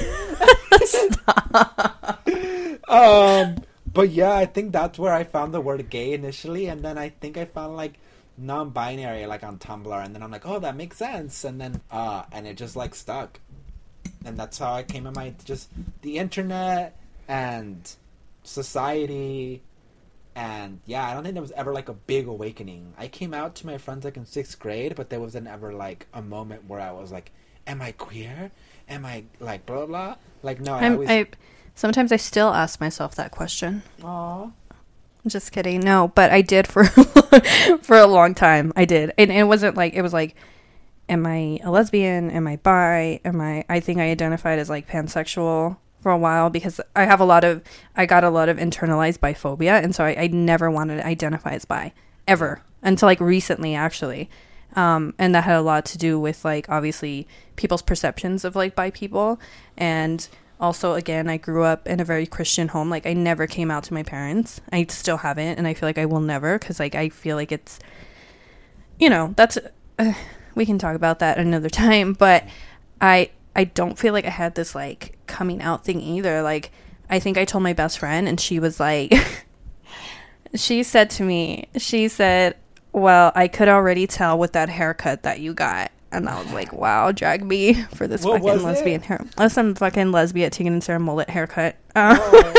but yeah, I think that's where I found the word gay initially, and then I think I found like non-binary like on Tumblr, and then I'm like, oh, that makes sense, and then and it just like stuck, and that's how I came in my just the internet and society. And yeah, I don't think there was ever like a big awakening. I came out to my friends like in 6th grade, but there wasn't ever like a moment where I was like, am I queer? Am I like blah blah? Like no, sometimes I still ask myself that question. Aww. Just kidding. No, but I did for for a long time. I did. And it wasn't like, it was like, am I a lesbian? Am I bi? I think I identified as like pansexual for a while, because I got a lot of internalized biphobia, and so I never wanted to identify as bi ever until like recently, actually. And that had a lot to do with like obviously people's perceptions of like bi people, and also again, I grew up in a very Christian home. Like I never came out to my parents. I still haven't, and I feel like I will never, because like I feel like it's, that's we can talk about that another time, but I don't feel like I had this like coming out thing either. Like I think I told my best friend, and she was like she said, well, I could already tell with that haircut that you got. And I was like, wow, drag me for this fucking lesbian hair. That's some fucking lesbian Tegan and Sarah mullet haircut. Yeah,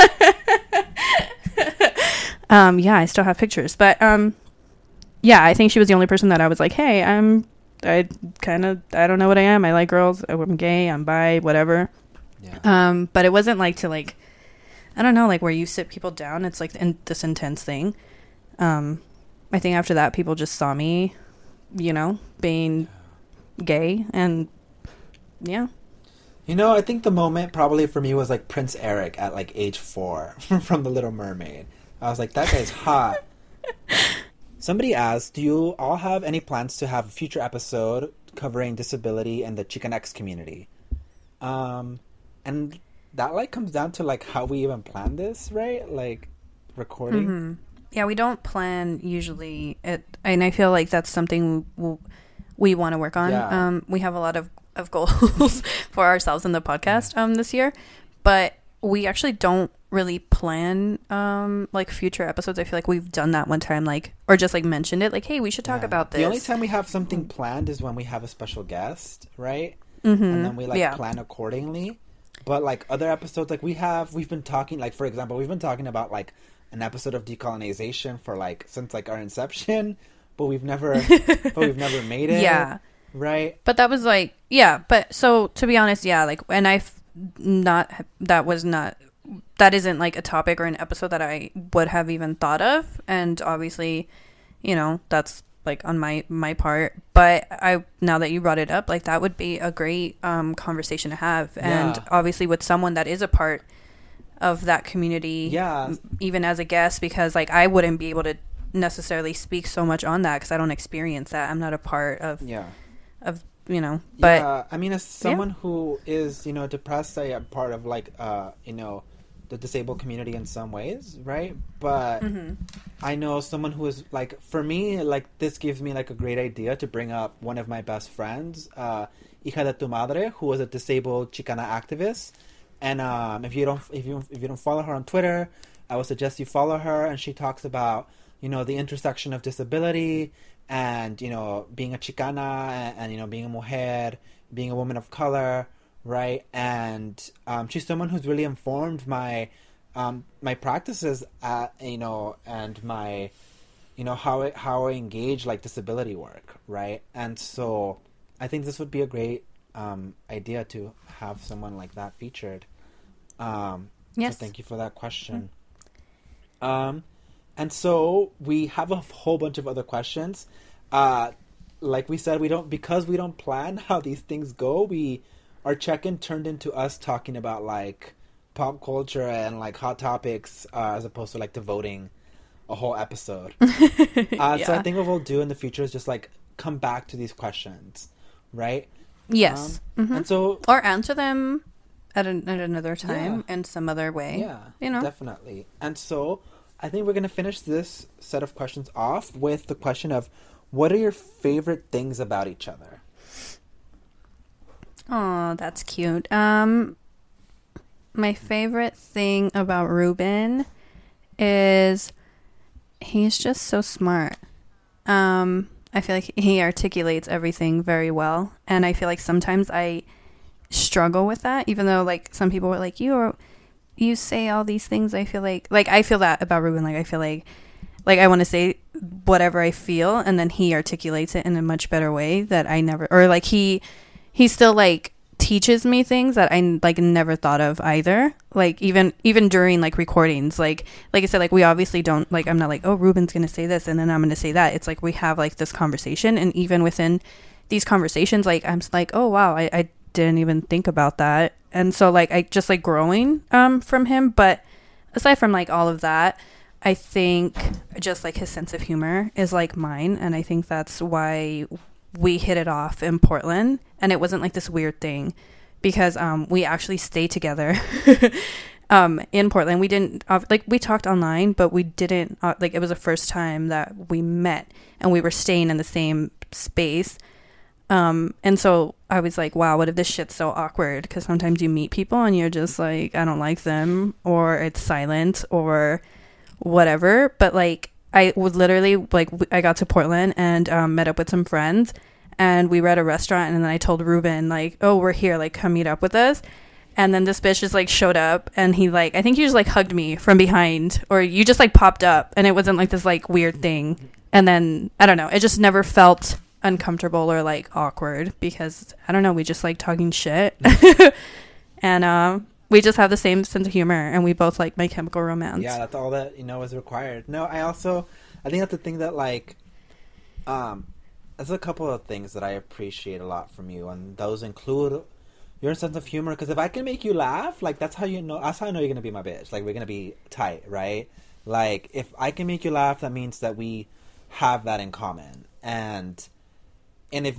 I still have pictures. But yeah, I think she was the only person that I was like, hey, I don't know what I am. I like girls. I'm gay. I'm bi, whatever. Yeah. But it wasn't like to like, I don't know, like where you sit people down. It's like this intense thing. I think after that, people just saw me, being gay, and yeah. I think the moment probably for me was like Prince Eric at like age 4 from The Little Mermaid. I was like, that guy's hot. Somebody asked, do you all have any plans to have a future episode covering disability and the Chicanx community? And that like comes down to like how we even plan this, right? Like recording. Mm-hmm. Yeah, we don't plan usually it, and I feel like that's something we want to work on. Yeah. We have a lot of goals for ourselves in the podcast this year, but we actually don't really plan like future episodes. I feel like we've done that one time, like, or just like mentioned it, like, hey, we should talk about this. The only time we have something planned is when we have a special guest, right? Mm-hmm. And then we like plan accordingly. But like other episodes, like we've been talking, like for example, we've been talking about like an episode of decolonization for like since like our inception, but we've never made it. Yeah. Right. But that was like, yeah. But so to be honest, yeah, like, and that isn't like a topic or an episode that I would have even thought of. And obviously, that's like on my part. But now that you brought it up, like that would be a great conversation to have. And obviously with someone that is a part of that community, even as a guest, because like I wouldn't be able to necessarily speak so much on that because I don't experience that. I'm not a part of but I mean, as someone who is depressed, I am part of like the disabled community in some ways, right? But I know someone who is like, for me, like this gives me like a great idea to bring up one of my best friends, Hija de tu Madre, who was a disabled Chicana activist. And if you don't follow her on Twitter, I would suggest you follow her. And she talks about you know, the intersection of disability and, you know, being a Chicana and you know, being a mujer, being a woman of color, right? And she's someone who's really informed my my practices you know, and my, you know, how I engage like disability work, right? And so I think this would be a great idea to have someone like that featured. Yes. So thank you for that question. And so we have a whole bunch of other questions. Like we said, we don't plan how these things go. Our check-in turned into us talking about like pop culture and like hot topics, as opposed to like devoting a whole episode. Yeah. So I think what we'll do in the future is just like come back to these questions, right? Yes. And so, Or answer them at another time in some other way. yeah, You know? definitely. And so I think we're going to finish this set of questions off with the question of, what are your favorite things about each other? Oh, that's cute. My favorite thing about Ruben is he's just so smart. I feel like he articulates everything very well, and I feel like sometimes I struggle with that, even though like some people were like, you say all these things. I feel like I feel that about Ruben. Like I feel like I want to say whatever I feel, and then he articulates it in a much better way that I never, or like he still like teaches me things that I like never thought of either. Like even during like recordings, like I said, like we obviously don't, like I'm not like, oh, Ruben's gonna say this and then I'm gonna say that. It's like we have like this conversation, and even within these conversations, like I'm like, oh wow, I didn't even think about that. And so like I just like growing from him. But aside from like all of that, I think just like his sense of humor is like mine, and I think that's why we hit it off in Portland, and it wasn't like this weird thing, because we actually stayed together in Portland. We didn't like, we talked online, but we didn't like, it was the first time that we met and we were staying in the same space. And so I was like, wow, what if this shit's so awkward? Because sometimes you meet people and you're just like, I don't like them, or it's silent or whatever. But like, I would literally, like, I got to Portland and met up with some friends, and we were at a restaurant, and then I told Ruben, like, oh, we're here, like, come meet up with us. And then this bitch just like showed up, and he like, I think he just like hugged me from behind, or you just like popped up, and it wasn't like this like weird thing. And then I don't know, it just never felt uncomfortable or like awkward, because I don't know, we just like talking shit. And we just have the same sense of humor, and we both like My Chemical Romance. Yeah, that's all that, you know, is required. No, I think that's the thing that like, there's a couple of things that I appreciate a lot from you, and those include your sense of humor. Because if I can make you laugh, like that's how I know you're gonna be my bitch. Like we're gonna be tight, right? Like if I can make you laugh, that means that we have that in common. And if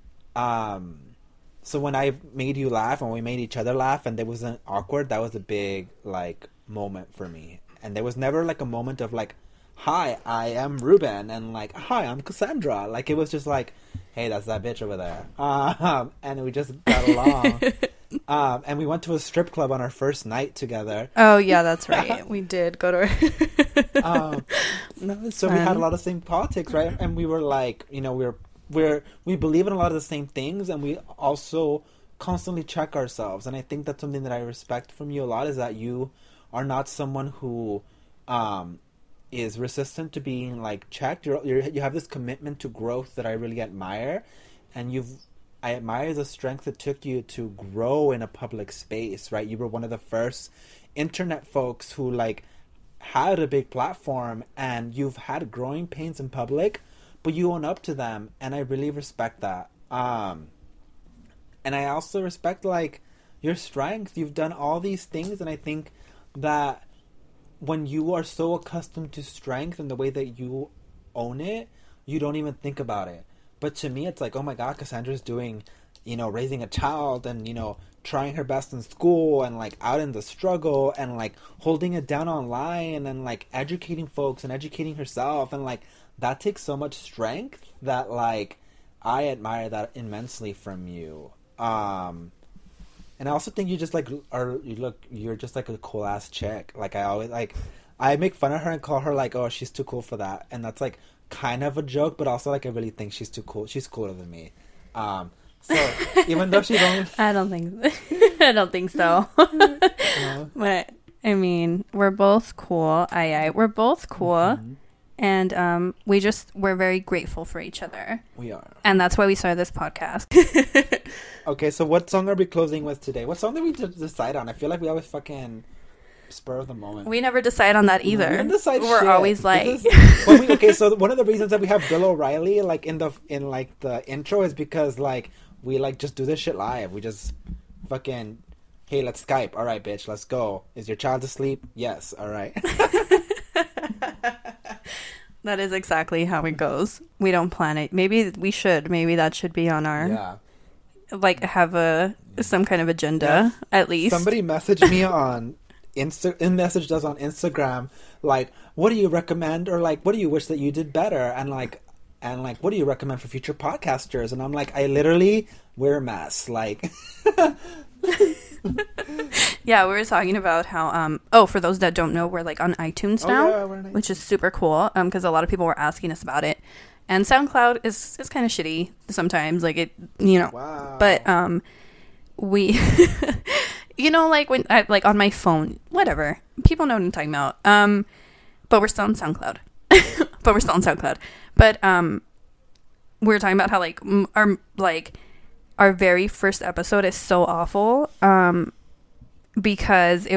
so when I made you laugh and we made each other laugh and it wasn't awkward, that was a big like moment for me. And there was never like a moment of like, hi, I am Ruben, and like, hi, I'm Cassandra. Like it was just like, hey, that's that bitch over there. And we just got along. And we went to a strip club on our first night together. Oh yeah, that's right. We did go to so we had a lot of same politics, right? And we were like, you know, we believe in a lot of the same things, and we also constantly check ourselves. And I think that's something that I respect from you a lot, is that you are not someone who is resistant to being like checked. You have this commitment to growth that I really admire, and I admire the strength it took you to grow in a public space, right? You were one of the first internet folks who like had a big platform, and you've had growing pains in public, but you own up to them, and I really respect that. And I also respect like your strength. You've done all these things, and I think that when you are so accustomed to strength and the way that you own it, you don't even think about it. But to me, it's like, oh my God, Cassandra's doing, you know, raising a child, and, you know, trying her best in school, and like out in the struggle, and like holding it down online, and like educating folks and educating herself, and like that takes so much strength that like I admire that immensely from you. And I also think you just like you're just like a cool ass chick. Like I always like I make fun of her and call her like, oh, she's too cool for that. And that's like kind of a joke, but also like I really think she's too cool. She's cooler than me. So even though she's only... I don't think so. But I mean, we're both cool. We're both cool. Mm-hmm. And we're very grateful for each other. We are. And that's why we started this podcast. Okay, so what song are we closing with today? What song did we decide on? I feel like we always fucking spur of the moment. We never decide on that either. We don't decide We're shit. always like... Okay, so one of the reasons that we have Bill O'Reilly like in the intro is because like we like just do this shit live. We just fucking, hey, let's Skype. All right, bitch, let's go. Is your child asleep? Yes. All right. That is exactly how it goes. We don't plan it. Maybe we should. Maybe that should be on our, like, have some kind of agenda, at least. Somebody messaged me on messaged us on Instagram, like, what do you recommend, or like, what do you wish that you did better, and like, what do you recommend for future podcasters? And I'm like, we're a mess, like. Yeah, we were talking about how for those that don't know, we're like on iTunes now, which is super cool, because a lot of people were asking us about it. And SoundCloud is kind of shitty sometimes, like it, wow. But we like when I like on my phone, whatever, people know what I'm talking about, but we're still on SoundCloud. But we were talking about how like our very first episode is so awful, because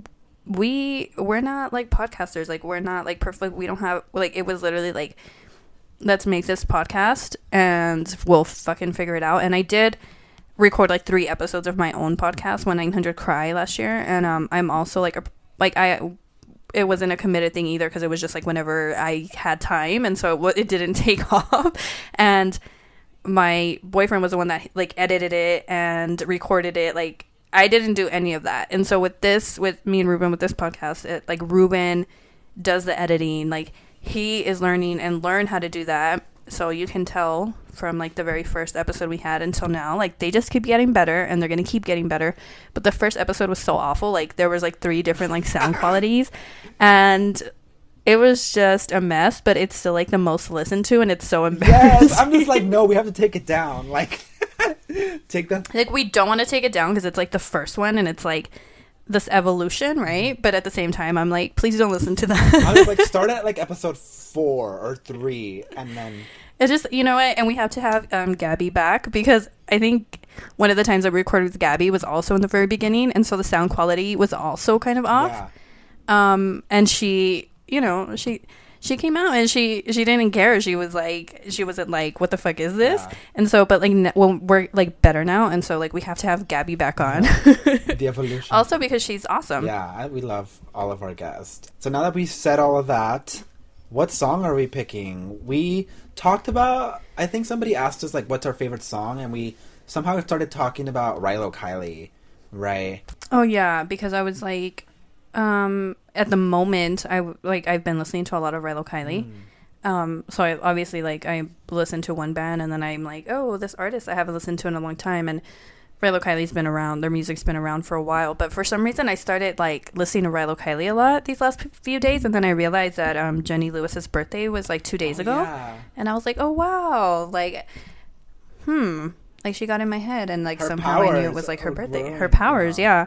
we're not like podcasters, like we're not like perfect, we don't have like, it was literally like, let's make this podcast and we'll fucking figure it out. And I did record like 3 episodes of my own podcast, 900 Cry, last year, and I'm also like it wasn't a committed thing either, because it was just like whenever I had time, and so it didn't take off. And my boyfriend was the one that like edited it and recorded it. Like I didn't do any of that. And so with me and Ruben, with this podcast, like Ruben does the editing. Like he is learned how to do that. So you can tell from like the very first episode we had until now, like they just keep getting better, and they're going to keep getting better. But the first episode was so awful. Like there was like 3 different like sound qualities, and it was just a mess, but it's still like the most listened to, and it's so embarrassing. Yes, I'm just like, no, we have to take it down. Like, take that. Like we don't want to take it down because it's like the first one, and it's like this evolution, right? But at the same time, I'm like, please don't listen to that. I was like, start at like episode 4 or 3, and then it's just, you know what? And we have to have Gabby back, because I think one of the times I recorded with Gabby was also in the very beginning, and so the sound quality was also kind of off. Yeah. And she, she came out and she didn't care. She wasn't like, what the fuck is this? Yeah. And so, but like, well, we're like better now, and so like we have to have Gabby back on. The evolution. Also because she's awesome. Yeah, we love all of our guests. So now that we've said all of that, what song are we picking? We talked about, I think somebody asked us like, what's our favorite song, and we somehow started talking about Rilo Kiley, right? Oh yeah, because I was like, at the moment, I've been listening to a lot of Rilo Kiley. So I obviously like I listened to one band, and then I'm like, oh, this artist I haven't listened to in a long time, and Rilo Kiley's been around. Their music's been around for a while, but for some reason I started like listening to Rilo Kiley a lot these last few days, and then I realized that Jenny Lewis's birthday was like 2 days ago, and I was like, oh wow, like like she got in my head, and like somehow I knew it was like her birthday, her powers, yeah.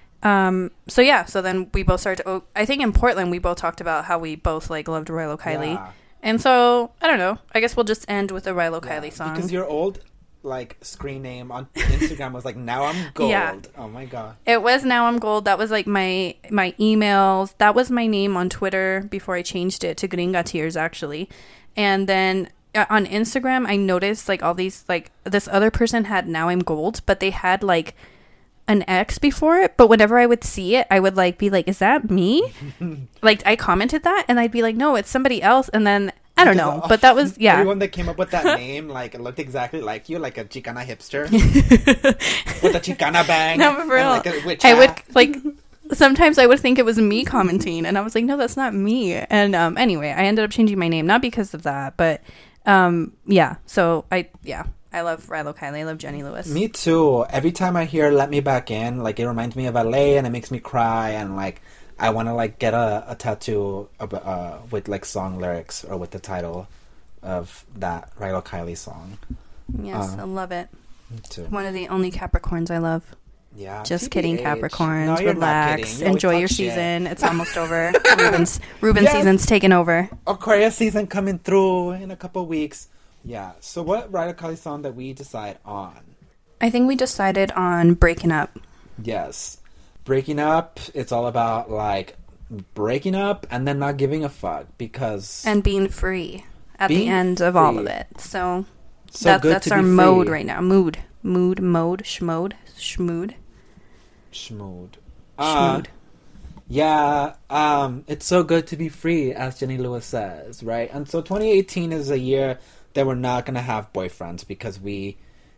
So then we both started to, I think in Portland we both talked about how we both like loved Rilo Kiley, and so I don't know, I guess we'll just end with a Rilo Kiley song, because your old like screen name on Instagram was like Now I'm Gold. Yeah. Oh my god, it was Now I'm Gold. That was like my emails. That was my name on Twitter before I changed it to Gringa Tears, actually. And then on Instagram I noticed like all these, like this other person had Now I'm Gold, but they had like an X before it, but whenever I would see it, I would like be like, is that me? Like I commented that, and I'd be like, no, it's somebody else. And then I don't know, but that was, yeah. Everyone that came up with that name, like, it looked exactly like you, like a Chicana hipster with a Chicana bang. No, but for real, like a witch hat. I would like sometimes I would think it was me commenting, and I was like, no, that's not me. And anyway, I ended up changing my name, not because of that, but yeah. So I love Rilo Kiley. I love Jenny Lewis. Me too. Every time I hear "Let Me Back In," like it reminds me of LA, and it makes me cry, and like I want to like get a tattoo with like song lyrics or with the title of that Rilo Kiley song. Yes, I love it. Me too. One of the only Capricorns I love. Yeah. Just TBH. kidding, Capricorns. No, you're not Relax. kidding. You Enjoy always your talk shit. season. It's almost over. Ruben's Yes. season's taken over. Aquarius season coming through in a couple weeks. Yeah. So what Rilo Kiley song that we decide on? I think we decided on Breaking Up. Yes. Breaking up, it's all about like breaking up and then not giving a fuck because And being free at Being the end of all of free. it. So good that's to our be mode free. right now. Mode, schmood. Schmood. Schmood. Yeah, it's so good to be free, as Jenny Lewis says, right? And so 2018 is a year that we're not going to have boyfriends because we...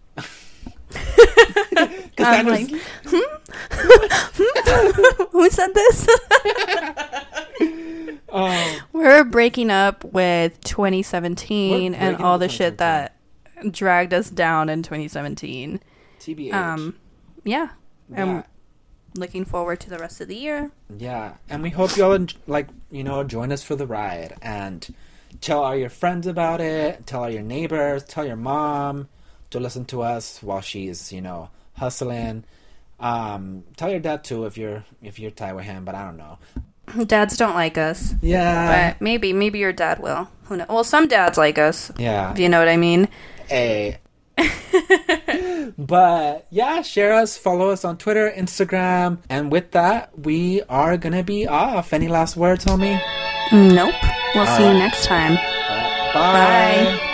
I'm like, who said this? We're breaking up with 2017 We're and breaking all up the with shit that dragged us down in 2017. TBH. Yeah. Yeah. I'm looking forward to the rest of the year. Yeah, and we hope y'all, join us for the ride and tell all your friends about it, tell all your neighbors, tell your mom to listen to us while she's, hustling. Tell your dad too if you're tied with him, but I don't know. Dads don't like us. Yeah. But maybe your dad will. Who knows? Well, some dads like us. Yeah. If you know what I mean. Hey. But yeah, share us, follow us on Twitter, Instagram, and with that, we are gonna be off. Any last words, homie? Nope. We'll see you right. next time. Bye. Bye.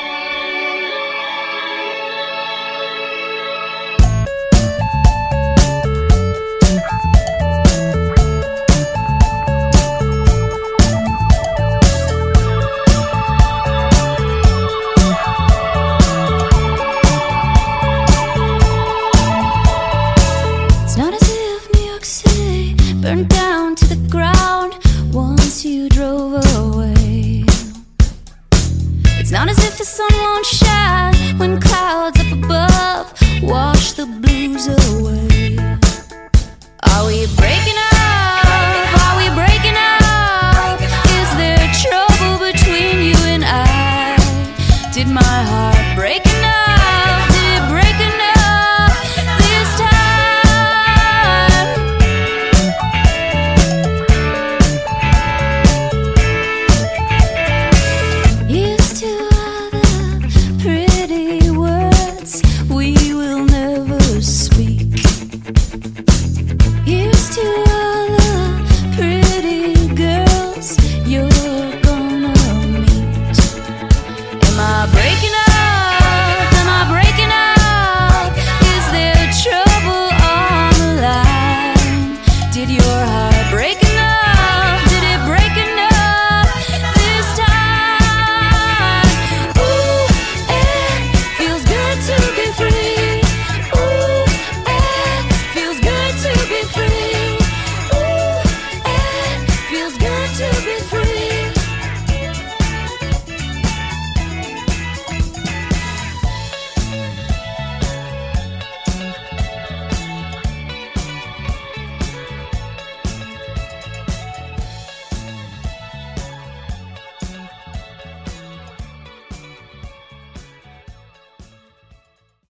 It's not as if New York City burned down to the ground once you drove away. It's not as if the sun won't shine when clouds